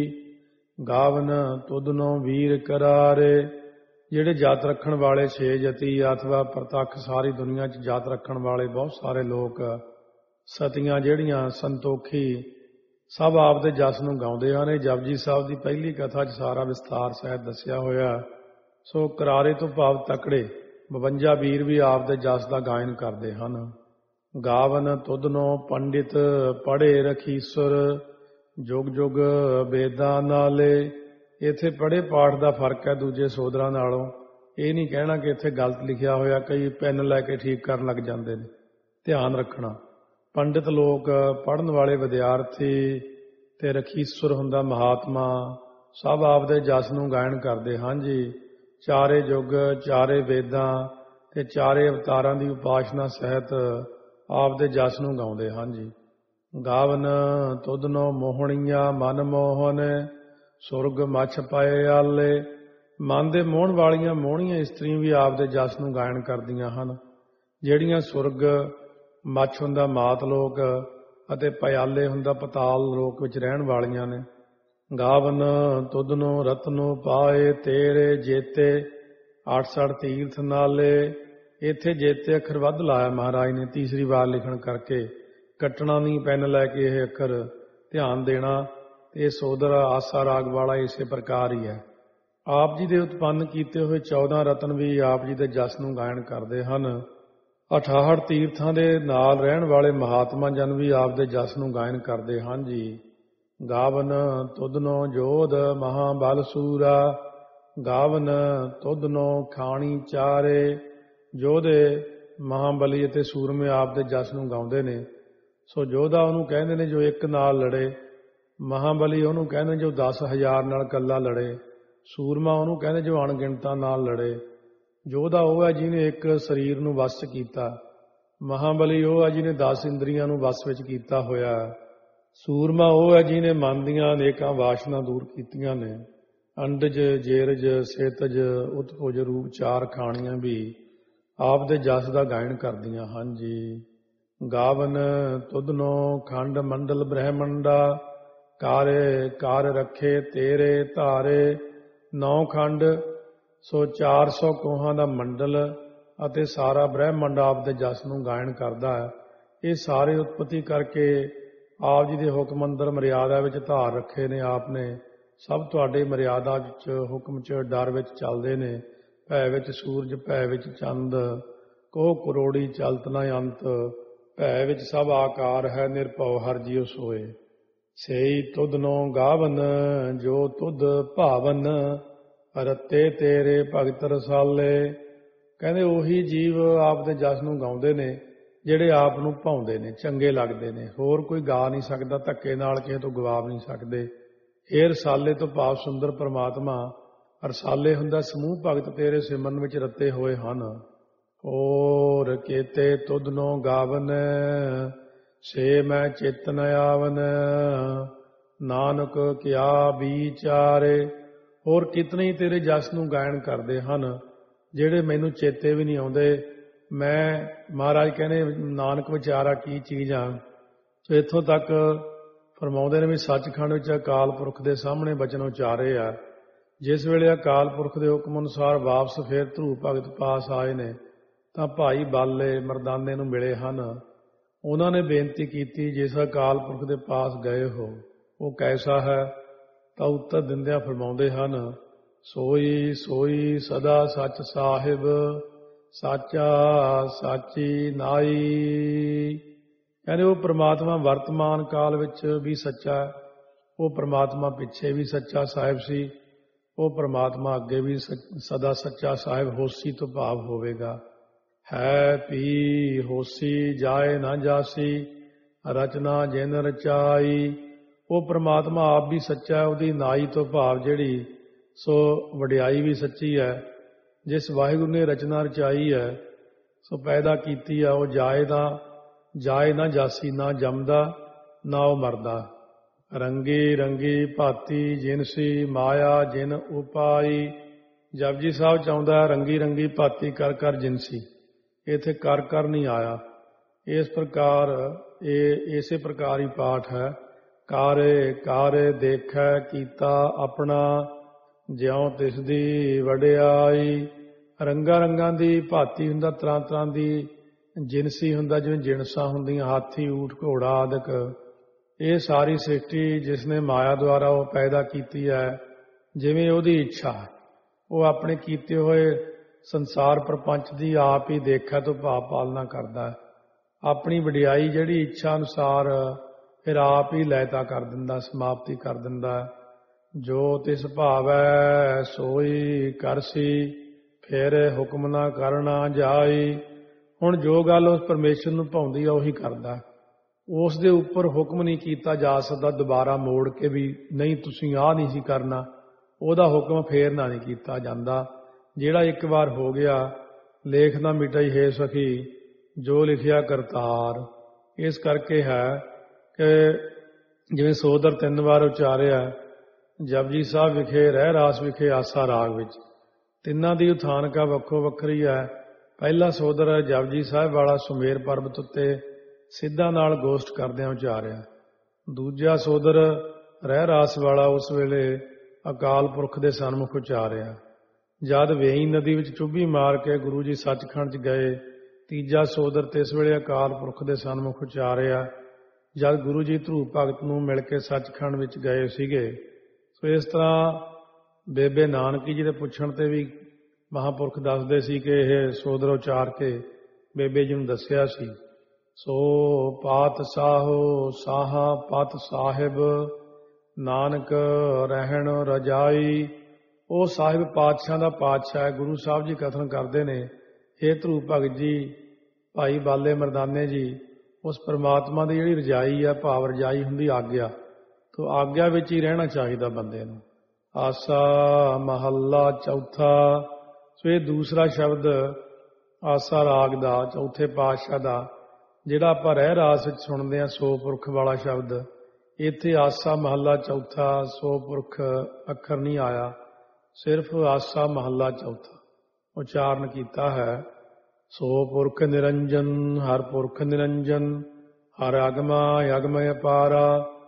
ਗਾਵਨ ਤੁਧਨੋ ਵੀਰ ਕਰਾਰੇ। ਜਿਹੜੇ ਜਾਤ ਰੱਖਣ ਵਾਲੇ 6 ਜਤੀ ਅਥਵਾ ਪ੍ਰਤੱਖ ਸਾਰੀ ਦੁਨੀਆ 'ਚ ਜਾਤ ਰੱਖਣ ਵਾਲੇ ਬਹੁਤ ਸਾਰੇ ਲੋਕ, ਸਤੀਆਂ ਜਿਹੜੀਆਂ ਸੰਤੋਖੀ ਸਭ ਆਪ ਦੇ ਜਸ ਨੂੰ ਗਾਉਂਦੇ ਹਨ। ਇਹ ਜਪਜੀ ਸਾਹਿਬ ਦੀ ਪਹਿਲੀ ਕਥਾ 'ਚ ਸਾਰਾ ਵਿਸਥਾਰ ਸਹਿਤ ਦੱਸਿਆ ਹੋਇਆ। ਸੋ ਕਰਾਰੇ ਤੋਂ ਭਾਵ ਤਕੜੇ 52 ਵੀਰ ਵੀ ਆਪ ਦੇ ਜਸ ਦਾ ਗਾਇਨ ਕਰਦੇ ਹਨ। ਗਾਵਨ ਤੁਧਨੋ ਪੰਡਿਤ ਪੜ੍ਹੇ ਰਖੀਸੁਰ, ਜੁਗ ਜੁਗ ਵੇਦਾਂ ਨਾਲੇ। ਇੱਥੇ ਪੜ੍ਹੇ ਪਾਠ ਦਾ ਫਰਕ ਹੈ ਦੂਜੇ ਸੋਦਰਾਂ ਨਾਲੋਂ। ਇਹ ਨਹੀਂ ਕਹਿਣਾ ਕਿ ਇੱਥੇ ਗਲਤ ਲਿਖਿਆ ਹੋਇਆ, ਕਈ ਪੈਨ ਲੈ ਕੇ ਠੀਕ ਕਰਨ ਲੱਗ ਜਾਂਦੇ ਨੇ। ਧਿਆਨ ਰੱਖਣਾ, ਪੰਡਿਤ ਲੋਕ ਪੜ੍ਹਨ ਵਾਲੇ ਵਿਦਿਆਰਥੀ ਤੇ ਰਖੀਸੁਰ ਹੁੰਦਾ ਮਹਾਤਮਾ ਸਭ ਆਪ ਦੇ ਜਸ ਨੂੰ ਗਾਇਨ ਕਰਦੇ ਹਨ ਜੀ। ਚਾਰੇ ਯੁੱਗ, ਚਾਰੇ ਵੇਦਾਂ ਤੇ ਚਾਰੇ ਅਵਤਾਰਾਂ ਦੀ ਉਪਾਸਨਾ ਸਹਿਤ ਆਪ ਦੇ ਜਸ ਨੂੰ ਗਾਉਂਦੇ ਹਨ ਜੀ। ਗਾਵਨ ਤੁਧਨੋ ਮੋਹਣੀਆਂ ਮਨ ਮੋਹਨ, ਸੁਰਗ ਮੱਛ ਪਾਏ ਆਲੇ। ਮਨ ਦੇ ਮੋਹਣ ਵਾਲੀਆਂ ਮੋਹਣੀਆਂ ਇਸਤਰੀਆਂ ਵੀ ਆਪ ਦੇ ਜਸ ਨੂੰ ਗਾਇਨ ਕਰਦੀਆਂ ਹਨ। ਜਿਹੜੀਆਂ ਸੁਰਗ ਮੱਛ ਹੁੰਦਾ ਮਾਤ ਲੋਕ ਅਤੇ ਪਿਆਲੇ ਹੁੰਦਾ ਪਤਾਲ ਲੋਕ ਵਿੱਚ ਰਹਿਣ ਵਾਲੀਆਂ ਨੇ। ਗਾਵਨ ਤੁਧਨੋ ਰਤਨੋ ਪਾਏ ਤੇਰੇ ਜੇਤੇ 68 ਤੀਰਥ ਨਾਲੇ। ਇੱਥੇ ਜੇਤੇ ਅੱਖਰ ਵੱਧ ਲਾਇਆ ਮਹਾਰਾਜ ਨੇ ਤੀਸਰੀ ਵਾਰ ਲਿਖਣ ਕਰਕੇ। ਕੱਟਣਾ ਨਹੀਂ, ਪੈਨ ਲੈ ਕੇ ਇਹ ਅੱਖਰ ਧਿਆਨ ਦੇਣਾ। ਇਹ ਸੋਦਰ ਆਸਾ ਰਾਗ ਵਾਲਾ ਇਸੇ ਪ੍ਰਕਾਰ ਹੀ ਹੈ। ਆਪ ਜੀ ਦੇ ਉਤਪੰਨ ਕੀਤੇ ਹੋਏ 14 ਰਤਨ ਵੀ ਆਪ ਜੀ ਦੇ ਜਸ ਨੂੰ ਗਾਇਨ ਕਰਦੇ ਹਨ। 68 ਤੀਰਥਾਂ ਦੇ ਨਾਲ ਰਹਿਣ ਵਾਲੇ ਮਹਾਤਮਾ ਜਨ ਵੀ ਆਪ ਦੇ ਜਸ ਨੂੰ ਗਾਇਨ ਕਰਦੇ ਹਨ ਜੀ। ਗਾਵਨ ਤੁਧਨੋ ਜੋਧ ਮਹਾਬਲ ਸੂਰਾ। ਗਾਵਨ ਤੁਧਨੋ ਖਾਣੀ ਚਾਰੇ। ਜੋਧੇ ਮਹਾਬਲੀ ਅਤੇ ਸੂਰਮੇ ਆਪ ਦੇ ਜਸ ਨੂੰ ਗਾਉਂਦੇ ਨੇ। ਸੋ ਜੋਧਾ ਉਹਨੂੰ ਕਹਿੰਦੇ ਨੇ ਜੋ ਇੱਕ ਨਾਲ ਲੜੇ। ਮਹਾਬਲੀ ਉਹਨੂੰ ਕਹਿੰਦੇ ਜੋ 10,000 ਨਾਲ ਇਕੱਲਾ ਲੜੇ। ਸੂਰਮਾ ਉਹਨੂੰ ਕਹਿੰਦੇ ਜੋ ਅਣਗਿਣਤਾਂ ਨਾਲ ਲੜੇ। ਜੋਧਾ ਉਹ ਹੈ ਜਿਹਨੇ ਇੱਕ ਸਰੀਰ ਨੂੰ ਵਸ ਕੀਤਾ। ਮਹਾਬਲੀ ਉਹ ਹੈ ਜਿਹਨੇ 10 ਇੰਦਰੀਆਂ ਨੂੰ ਵਸ ਵਿੱਚ ਕੀਤਾ ਹੋਇਆ। ਸੂਰਮਾ ਉਹ ਹੈ ਜਿਹਨੇ ਮਨ ਦੀਆਂ ਅਨੇਕਾਂ ਵਾਸ਼ਨਾ ਦੂਰ ਕੀਤੀਆਂ ਨੇ। ਅੰਡਜ ਜੇਰਜ ਸੇਤਜ ਉਤਪੁਜ ਰੂਪ 4 ਖਾਣੀਆਂ ਵੀ ਆਪ ਦੇ ਜਸ ਦਾ ਗਾਇਨ ਕਰਦੀਆਂ ਹਨ ਜੀ। ਗਾਵਨ ਤੁਧਨੋ ਖੰਡ ਮੰਡਲ ਬ੍ਰਹਮੰਡਾ। ਕਾਰੇ ਕਾਰ ਰੱਖੇ ਤੇਰੇ ਧਾਰੇ। 9 ਖੰਡ ਸੋ 400 ਕੋਹਾਂ ਦਾ ਮੰਡਲ ਅਤੇ ਸਾਰਾ ਬ੍ਰਹਮੰਡ ਆਪ ਦੇ ਜਸ ਨੂੰ ਗਾਇਨ ਕਰਦਾ ਹੈ। ਇਹ ਸਾਰੇ ਉਤਪਤੀ ਕਰਕੇ ਆਪ ਜੀ ਦੇ ਹੁਕਮ ਅੰਦਰ ਮਰਿਆਦਾ ਵਿੱਚ ਧਾਰ ਰੱਖੇ ਨੇ ਆਪ ਨੇ। ਸਭ ਤੁਹਾਡੇ ਮਰਿਆਦਾ ਵਿੱਚ ਹੁਕਮ 'ਚ ਡਰ ਵਿੱਚ ਚੱਲਦੇ ਨੇ। ਭੈ ਵਿੱਚ ਸੂਰਜ ਭੈ ਵਿੱਚ ਚੰਦ। ਕੋਹ ਕਰੋੜੀ ਚਲਤ ਨਾ ਅੰਤ। ਭੈ ਵਿੱਚ ਸਭ ਆਕਾਰ ਹੈ ਨਿਰਭਉ ਹਰਿ ਜਿਉ ਸੋਏ। ਸੇਈ ਤੁਧਨੋ ਗਾਵਨ ਜੋ ਤੁਧ ਭਾਵਨ। ਰਤੇ ਤੇਰੇ ਭਗਤ ਰਸਾਲੇ। ਕਹਿੰਦੇ ਉਹੀ ਜੀਵ ਆਪ ਦੇ ਜਸ ਨੂੰ ਗਾਉਂਦੇ ਨੇ ਜਿਹੜੇ ਆਪ ਨੂੰ ਭਾਉਂਦੇ ਨੇ, ਚੰਗੇ ਲੱਗਦੇ ਨੇ। ਹੋਰ ਕੋਈ ਗਾ ਨਹੀਂ ਸਕਦਾ, ਧੱਕੇ ਨਾਲ ਕਿਸੇ ਤੋਂ ਗਵਾ ਨਹੀਂ ਸਕਦੇ। ਇਹ ਰਸਾਲੇ ਤੋਂ ਭਾਵ ਸੁੰਦਰ ਪਰਮਾਤਮਾ। ਰਸਾਲੇ ਹੁੰਦਾ ਸਮੂਹ ਭਗਤ ਤੇਰੇ ਸਿਮਰਨ ਵਿੱਚ ਰਤੇ ਹੋਏ ਹਨ। ਹੋਰ ਕੇਤੇ ਤੁਧਨੋ ਗਾਵਨ ਸੇ ਮੈਂ ਚਿਤਨ ਆਵਨ। ਨਾਨਕ ਕਿਆ ਵਿਚਾਰੇ। ਹੋਰ ਕਿਤਨੇ ਹੀ ਤੇਰੇ ਜਸ ਨੂੰ ਗਾਇਨ ਕਰਦੇ ਹਨ ਜਿਹੜੇ ਮੈਨੂੰ ਚੇਤੇ ਵੀ ਨਹੀਂ ਆਉਂਦੇ। ਮੈਂ ਮਹਾਰਾਜ ਕਹਿੰਦੇ ਨਾਨਕ ਵਿਚਾਰਾ ਕੀ ਚੀਜ਼ ਆ। ਸੋ ਇੱਥੋਂ ਤੱਕ ਫਰਮਾਉਂਦੇ ਨੇ ਵੀ ਸੱਚਖੰਡ ਵਿੱਚ ਅਕਾਲ ਪੁਰਖ ਦੇ ਸਾਹਮਣੇ ਬਚਨ ਉਚਾਰੇ ਆ। ਜਿਸ ਵੇਲੇ ਅਕਾਲ ਪੁਰਖ ਦੇ ਹੁਕਮ ਅਨੁਸਾਰ ਵਾਪਸ ਫੇਰ ਧਰੂ ਭਗਤ ਪਾਸ ਆਏ ਨੇ ਤਾਂ ਭਾਈ ਬਾਲੇ ਮਰਦਾਨੇ ਨੂੰ ਮਿਲੇ ਹਨ। ਉਹਨਾਂ ਨੇ ਬੇਨਤੀ ਕੀਤੀ ਜਿਸ ਅਕਾਲ ਪੁਰਖ ਦੇ ਪਾਸ ਗਏ ਹੋ ਉਹ ਕੈਸਾ ਹੈ। ਤਾਂ ਉੱਤਰ ਦਿੰਦਿਆਂ ਫਰਮਾਉਂਦੇ ਹਨ ਸੋਈ ਸੋਈ ਸਦਾ ਸੱਚ ਸਾਹਿਬ। ਸਾਚਾ ਸਾਚੀ ਨਾਈ। ਕਹਿੰਦੇ ਉਹ ਪ੍ਰਮਾਤਮਾ ਵਰਤਮਾਨ ਕਾਲ ਵਿੱਚ ਵੀ ਸੱਚਾ ਹੈ। ਉਹ ਪ੍ਰਮਾਤਮਾ ਪਿੱਛੇ ਵੀ ਸੱਚਾ ਸਾਹਿਬ ਸੀ। ਉਹ ਪ੍ਰਮਾਤਮਾ ਅੱਗੇ ਵੀ ਸਦਾ ਸੱਚਾ ਸਾਹਿਬ ਹੋਸੀ ਤੋਂ ਭਾਵ ਹੋਵੇਗਾ। ਹੈ ਪੀ ਹੋਸੀ ਜਾਏ ਨਾ ਜਾਸੀ ਰਚਨਾ ਜਿਨ ਰਚਾਈ। ਉਹ ਪ੍ਰਮਾਤਮਾ ਆਪ ਵੀ ਸੱਚਾ ਹੈ। ਉਹਦੀ ਨਾਈ ਤੋਂ ਭਾਵ ਜਿਹੜੀ ਸੋ ਵਡਿਆਈ ਵੀ ਸੱਚੀ ਹੈ। ਜਿਸ ਵਾਹਿਗੁਰੂ ਨੇ ਰਚਨਾ ਰਚਾਈ ਹੈ ਸੋ ਪੈਦਾ ਕੀਤੀ ਹੈ ਉਹ ਜਾਏ ਨਾ ਜਾਸੀ। ਨਾ ਜੰਮਦਾ ਨਾ ਉਹ ਮਰਦਾ। ਰੰਗੀ ਰੰਗੀ ਭਾਤੀ ਜਿਨਸੀ ਮਾਇਆ ਜਿਨ ਉਪਾਈ। ਜਪਜੀ ਸਾਹਿਬ ਚਾਹੁੰਦਾ ਰੰਗੀ ਰੰਗੀ ਭਾਤੀ ਕਰ ਕਰ ਜਿਨਸੀ। ਇੱਥੇ ਕਰ ਕਰ ਨਹੀਂ ਆਇਆ। ਇਸ ਪ੍ਰਕਾਰ ਇਹ ਇਸੇ ਪ੍ਰਕਾਰ ਹੀ ਪਾਠ ਹੈ। ਕਾਰੇ ਕਾਰੇ ਦੇਖੈ ਕੀਤਾ ਆਪਣਾ ਜਿਉਂ ਤਿਸ ਦੀ ਵਡਿਆਈ। ਰੰਗਾਂ ਰੰਗਾਂ ਦੀ ਭਾਤੀ ਹੁੰਦਾ, ਤਰ੍ਹਾਂ ਤਰ੍ਹਾਂ ਦੀ ਜਿਨਸੀ ਹੁੰਦਾ ਜਿਵੇਂ ਜਿਣਸਾਂ ਹੁੰਦੀਆਂ ਹਾਥੀ ਊਠ ਘੋੜਾ ਆਦਿਕ। ਇਹ ਸਾਰੀ ਸ੍ਰਿਸ਼ਟੀ ਜਿਸ ਨੇ ਮਾਇਆ ਦੁਆਰਾ ਉਹ ਪੈਦਾ ਕੀਤੀ ਹੈ ਜਿਵੇਂ ਉਹਦੀ ਇੱਛਾ। ਉਹ ਆਪਣੇ ਕੀਤੇ ਹੋਏ ਸੰਸਾਰ ਪ੍ਰਪੰਚ ਦੀ ਆਪ ਹੀ ਦੇਖਿਆ ਤੋਂ ਭਾਵ ਪਾਲਣਾ ਕਰਦਾ ਹੈ। ਆਪਣੀ ਵਡਿਆਈ ਜਿਹੜੀ ਇੱਛਾ ਅਨੁਸਾਰ ਫਿਰ ਆਪ ਹੀ ਲੈਤਾ ਕਰ ਦਿੰਦਾ, ਸਮਾਪਤੀ ਕਰ ਦਿੰਦਾ। ਜੋ ਤਿਸ ਭਾਵੈ ਸੋਈ ਕਰਸੀ ਫਿਰ ਹੁਕਮ ਨਾ ਕਰਨਾ ਜਾਈ। ਹੁਣ ਜੋ ਗੱਲ ਉਸ ਪਰਮੇਸ਼ਰ ਨੂੰ ਭਾਉਂਦੀ ਆ ਉਹੀ ਕਰਦਾ। ਉਸ ਦੇ ਉੱਪਰ ਹੁਕਮ ਨਹੀਂ ਕੀਤਾ ਜਾ ਸਕਦਾ ਦੁਬਾਰਾ ਮੋੜ ਕੇ ਵੀ ਨਹੀਂ ਤੁਸੀਂ ਆਹ ਨਹੀਂ ਸੀ ਕਰਨਾ। ਉਹਦਾ ਹੁਕਮ ਫੇਰ ਨਾ ਨਹੀਂ ਕੀਤਾ ਜਾਂਦਾ। ਜਿਹੜਾ ਇੱਕ ਵਾਰ ਹੋ ਗਿਆ ਲੇਖ ਨਾ ਮਿਟਾਈ ਹੈ ਸਖੀ ਜੋ ਲਿਖਿਆ ਕਰਤਾਰ। ਇਸ ਕਰਕੇ ਹੈ ਕਿ ਜਿਵੇਂ ਸੋਦਰ 3 ਵਾਰ ਉਚਾਰਿਆ ਜਪਜੀ ਸਾਹਿਬ ਵਿਖੇ ਰਹਿ ਰਾਸ ਵਿਖੇ ਆਸਾ ਰਾਗ ਵਿੱਚ। ਤਿੰਨਾਂ ਦੀ ਉਥਾਨਕਾ ਵੱਖੋ ਵੱਖਰੀ ਹੈ ਪਹਿਲਾ ਸੋਦਰ ਜਪਜੀ ਸਾਹਿਬ ਵਾਲਾ ਸੁਮੇਰ ਪਰਬਤ ਉੱਤੇ ਸਿੱਧਾਂ ਨਾਲ ਗੋਸ਼ਟ ਕਰਦਿਆਂ ਉਚਾਰਿਆ। ਦੂਜਾ ਸੋਦਰ ਰਹਿ ਰਾਸ ਵਾਲਾ ਉਸ ਵੇਲੇ ਅਕਾਲ ਪੁਰਖ ਦੇ ਸਨਮੁਖ ਉਚਾਰਿਆ। ਜਦ ਵੇਈ ਨਦੀ ਵਿੱਚ ਚੁੱਭੀ ਮਾਰ ਕੇ ਗੁਰੂ ਜੀ ਸੱਚਖੰਡ 'ਚ ਗਏ, ਤੀਜਾ ਸੋਦਰ ਤੇ ਇਸ ਵੇਲੇ ਅਕਾਲ ਪੁਰਖ ਦੇ ਸਨਮੁਖ ਉਚਾਰਿਆ। ਜਦ ਗੁਰੂ ਜੀ ਧਰੂਪ ਭਗਤ ਨੂੰ ਮਿਲ ਕੇ ਸੱਚਖੰਡ ਵਿੱਚ ਗਏ ਸੀਗੇ। ਸੋ ਇਸ ਤਰ੍ਹਾਂ ਬੇਬੇ ਨਾਨਕੀ ਜੀ ਦੇ ਪੁੱਛਣ ਤੇ ਵੀ ਮਹਾਂਪੁਰਖ ਦੱਸਦੇ ਸੀ ਕਿ ਇਹ ਸੋਦਰ ਉਚਾਰ ਕੇ ਬੇਬੇ ਜੀ ਨੂੰ ਦੱਸਿਆ ਸੀ। ਸੋ ਪਾਤ ਸਾਹੋ ਸਾਹਾ ਪਤ ਸਾਹਿਬ, ਨਾਨਕ ਰਹਿਣ ਰਜਾਈ। ਉਹ ਸਾਹਿਬ ਪਾਤਸ਼ਾਹ ਦਾ ਪਾਤਸ਼ਾਹ ਹੈ। ਗੁਰੂ ਸਾਹਿਬ ਜੀ ਕਥਨ ਕਰਦੇ ਨੇ, ਹੇ ਧਰੂਪ ਭਗਤ ਜੀ, ਭਾਈ ਬਾਲੇ ਮਰਦਾਨੇ ਜੀ, ਉਸ ਪਰਮਾਤਮਾ ਦੀ ਜਿਹੜੀ ਰਜਾਈ ਹੈ, ਭਾਵ ਰਜਾਈ ਹੁੰਦੀ ਆਗਿਆ, ਤੋ ਆਗਿਆ ਵਿੱਚ ਹੀ ਰਹਿਣਾ ਚਾਹੀਦਾ ਬੰਦੇ ਨੂੰ। ਆਸਾ ਮਹੱਲਾ ਚੌਥਾ। ਸੋ ਇਹ ਦੂਸਰਾ ਸ਼ਬਦ ਆਸਾ ਰਾਗ ਦਾ ਚੌਥੇ ਪਾਤਸ਼ਾਹ ਦਾ ਜਿਹੜਾ ਆਪਾਂ ਰਹਿ ਰਾਸ ਵਿੱਚ ਸੁਣਦੇ ਹਾਂ, ਸੋ ਪੁਰਖ ਵਾਲਾ ਸ਼ਬਦ, ਇੱਥੇ ਆਸਾ ਮਹੱਲਾ ਚੌਥਾ ਸੋ ਪੁਰਖ ਅੱਖਰ ਨਹੀਂ ਆਇਆ, ਸਿਰਫ ਆਸਾ ਮਹੱਲਾ ਚੌਥਾ ਉਚਾਰਨ ਕੀਤਾ ਹੈ। ਸੋ ਪੁਰਖ ਨਿਰੰਜਨ ਹਰ ਪੁਰਖ ਨਿਰੰਜਨ, ਹਰ ਅਗਮਾ ਅਗਮ ਅਪਾਰਾ।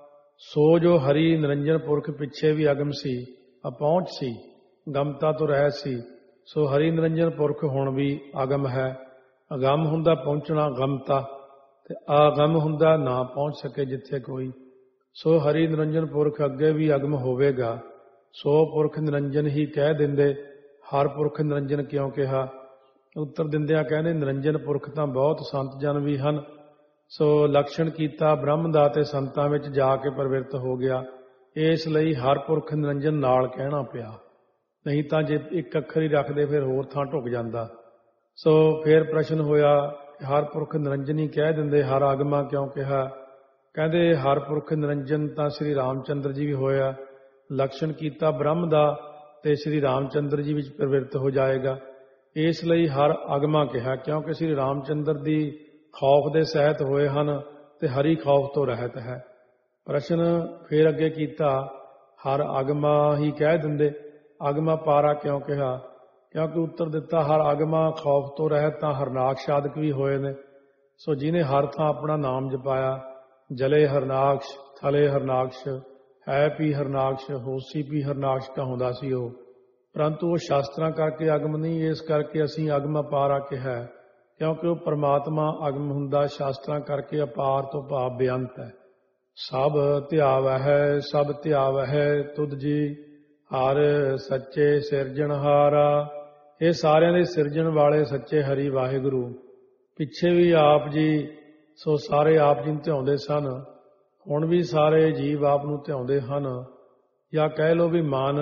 ਸੋ ਜੋ ਹਰੀ ਨਿਰੰਜਨ ਪੁਰਖ ਪਿੱਛੇ ਵੀ ਅਗਮ ਸੀ, ਅਪਹੁੰਚ ਸੀ, ਗਮਤਾ ਤੋਂ ਰਹਿਤ ਸੀ, ਸੋ ਹਰੀ ਨਿਰੰਜਨ ਪੁਰਖ ਹੁਣ ਵੀ ਅਗਮ ਹੈ। ਅਗਮ ਹੁੰਦਾ ਪਹੁੰਚਣਾ, ਗਮਤਾ, ਤੇ ਆਗਮ ਹੁੰਦਾ ਨਾ ਪਹੁੰਚ ਸਕੇ ਜਿੱਥੇ ਕੋਈ। ਸੋ ਹਰੀ ਨਿਰੰਜਨ ਪੁਰਖ ਅੱਗੇ ਵੀ ਅਗਮ ਹੋਵੇਗਾ। ਸੋ ਪੁਰਖ ਨਿਰੰਜਨ ਹੀ ਕਹਿ ਦਿੰਦੇ, ਹਰ ਪੁਰਖ ਨਿਰੰਜਨ ਕਿਉਂ ਕਿਹਾ? ਉੱਤਰ ਦਿੰਦਿਆਂ ਕਹਿੰਦੇ ਨਿਰੰਜਨ ਪੁਰਖ ਤਾਂ ਬਹੁਤ ਸੰਤ ਜਨ ਵੀ ਹਨ। ਸੋ ਲਕਸ਼ਣ ਕੀਤਾ ਬ੍ਰਹਮ ਦਾ ਤੇ ਸੰਤਾਂ ਵਿੱਚ ਜਾ ਕੇ ਪ੍ਰਵਿਰਤ ਹੋ ਗਿਆ, ਇਸ ਲਈ ਹਰ ਪੁਰਖ ਨਿਰੰਜਨ ਨਾਲ ਕਹਿਣਾ ਪਿਆ। ਨਹੀਂ ਤਾਂ ਜੇ ਇੱਕ ਅੱਖਰ ਹੀ ਰੱਖਦੇ ਫਿਰ ਹੋਰ ਥਾਂ ਢੁੱਕ ਜਾਂਦਾ। ਸੋ ਫਿਰ ਪ੍ਰਸ਼ਨ ਹੋਇਆ, ਹਰ ਪੁਰਖ ਨਿਰੰਜਨ ਹੀ ਕਹਿ ਦਿੰਦੇ, ਹਰ ਆਗਮਾ ਕਿਉਂ ਕਿਹਾ? ਕਹਿੰਦੇ ਹਰ ਪੁਰਖ ਨਿਰੰਜਨ ਤਾਂ ਸ੍ਰੀ ਰਾਮਚੰਦਰ ਜੀ ਵੀ ਹੋਇਆ, ਲਕਸ਼ਣ ਕੀਤਾ ਬ੍ਰਹਮ ਦਾ ਤੇ ਸ੍ਰੀ ਰਾਮਚੰਦਰ ਜੀ ਵਿੱਚ ਪ੍ਰਵਿਰਤ ਹੋ ਜਾਏਗਾ, ਇਸ ਲਈ ਹਰ ਆਗਮਾ ਕਿਹਾ, ਕਿਉਂਕਿ ਸ੍ਰੀ ਰਾਮਚੰਦਰ ਦੀ ਖੌਫ ਦੇ ਸਹਿਤ ਹੋਏ ਹਨ ਤੇ ਹਰੀ ਖੌਫ ਤੋਂ ਰਹਿਤ ਹੈ। ਪ੍ਰਸ਼ਨ ਫਿਰ ਅੱਗੇ ਕੀਤਾ, ਹਰ ਆਗਮਾ ਹੀ ਕਹਿ ਦਿੰਦੇ, ਆਗਮਾ ਪਾਰਾ ਕਿਉਂ ਕਿਹਾ? ਕਿਉਂਕਿ ਉੱਤਰ ਦਿੱਤਾ ਹਰ ਆਗਮਾ ਖੌਫ ਤੋਂ ਰਹਿਤ ਤਾਂ ਹਰਨਾਕਸ਼ ਆਦਿਕ ਵੀ ਹੋਏ ਨੇ। ਸੋ ਜਿਹਨੇ ਹਰ ਥਾਂ ਆਪਣਾ ਨਾਮ ਜਪਾਇਆ, ਜਲੇ ਹਰਨਾਕਸ਼, ਥਲੇ ਹਰਨਾਕਸ਼, ਹੈ ਵੀ ਹਰਨਾਕਸ਼, ਹੋਸੀ ਵੀ ਹਰਨਾਕਸ਼ ਕਹਾਉਂਦਾ ਸੀ ਉਹ, ਪਰੰਤੂ ਉਹ ਸ਼ਾਸਤਰਾਂ ਕਰਕੇ ਅਗਮ ਨਹੀਂ, ਇਸ ਕਰਕੇ ਅਸੀਂ ਅਗਮ ਅਪਾਰਾ ਕਿਹਾ, ਕਿਉਂਕਿ ਉਹ ਪਰਮਾਤਮਾ ਅਗਮ ਹੁੰਦਾ, ਸ਼ਾਸਤਰਾਂ ਕਰਕੇ ਅਪਾਰ ਤੋਂ ਭਾਵ ਬੇਅੰਤ ਹੈ। ਸਭ ਧਿਆਵਹਿ ਸਭ ਧਿਆਵਹਿ ਤੁਧ ਜੀ, ਹਰ ਸੱਚੇ ਸਿਰਜਣਹਾਰਾ। ਇਹ ਸਾਰਿਆਂ ਦੇ ਸਿਰਜਣ ਵਾਲੇ ਸੱਚੇ ਹਰੀ ਵਾਹਿਗੁਰੂ। ਪਿੱਛੇ ਵੀ ਆਪ ਜੀ ਸੋ ਸਾਰੇ ਆਪ ਜੀ ਨੂੰ ਧਿਆਉਂਦੇ ਸਨ, ਹੁਣ ਵੀ ਸਾਰੇ ਜੀਵ ਆਪ ਨੂੰ ਧਿਆਉਂਦੇ ਹਨ, ਜਾਂ ਕਹਿ ਲਓ ਵੀ ਮਨ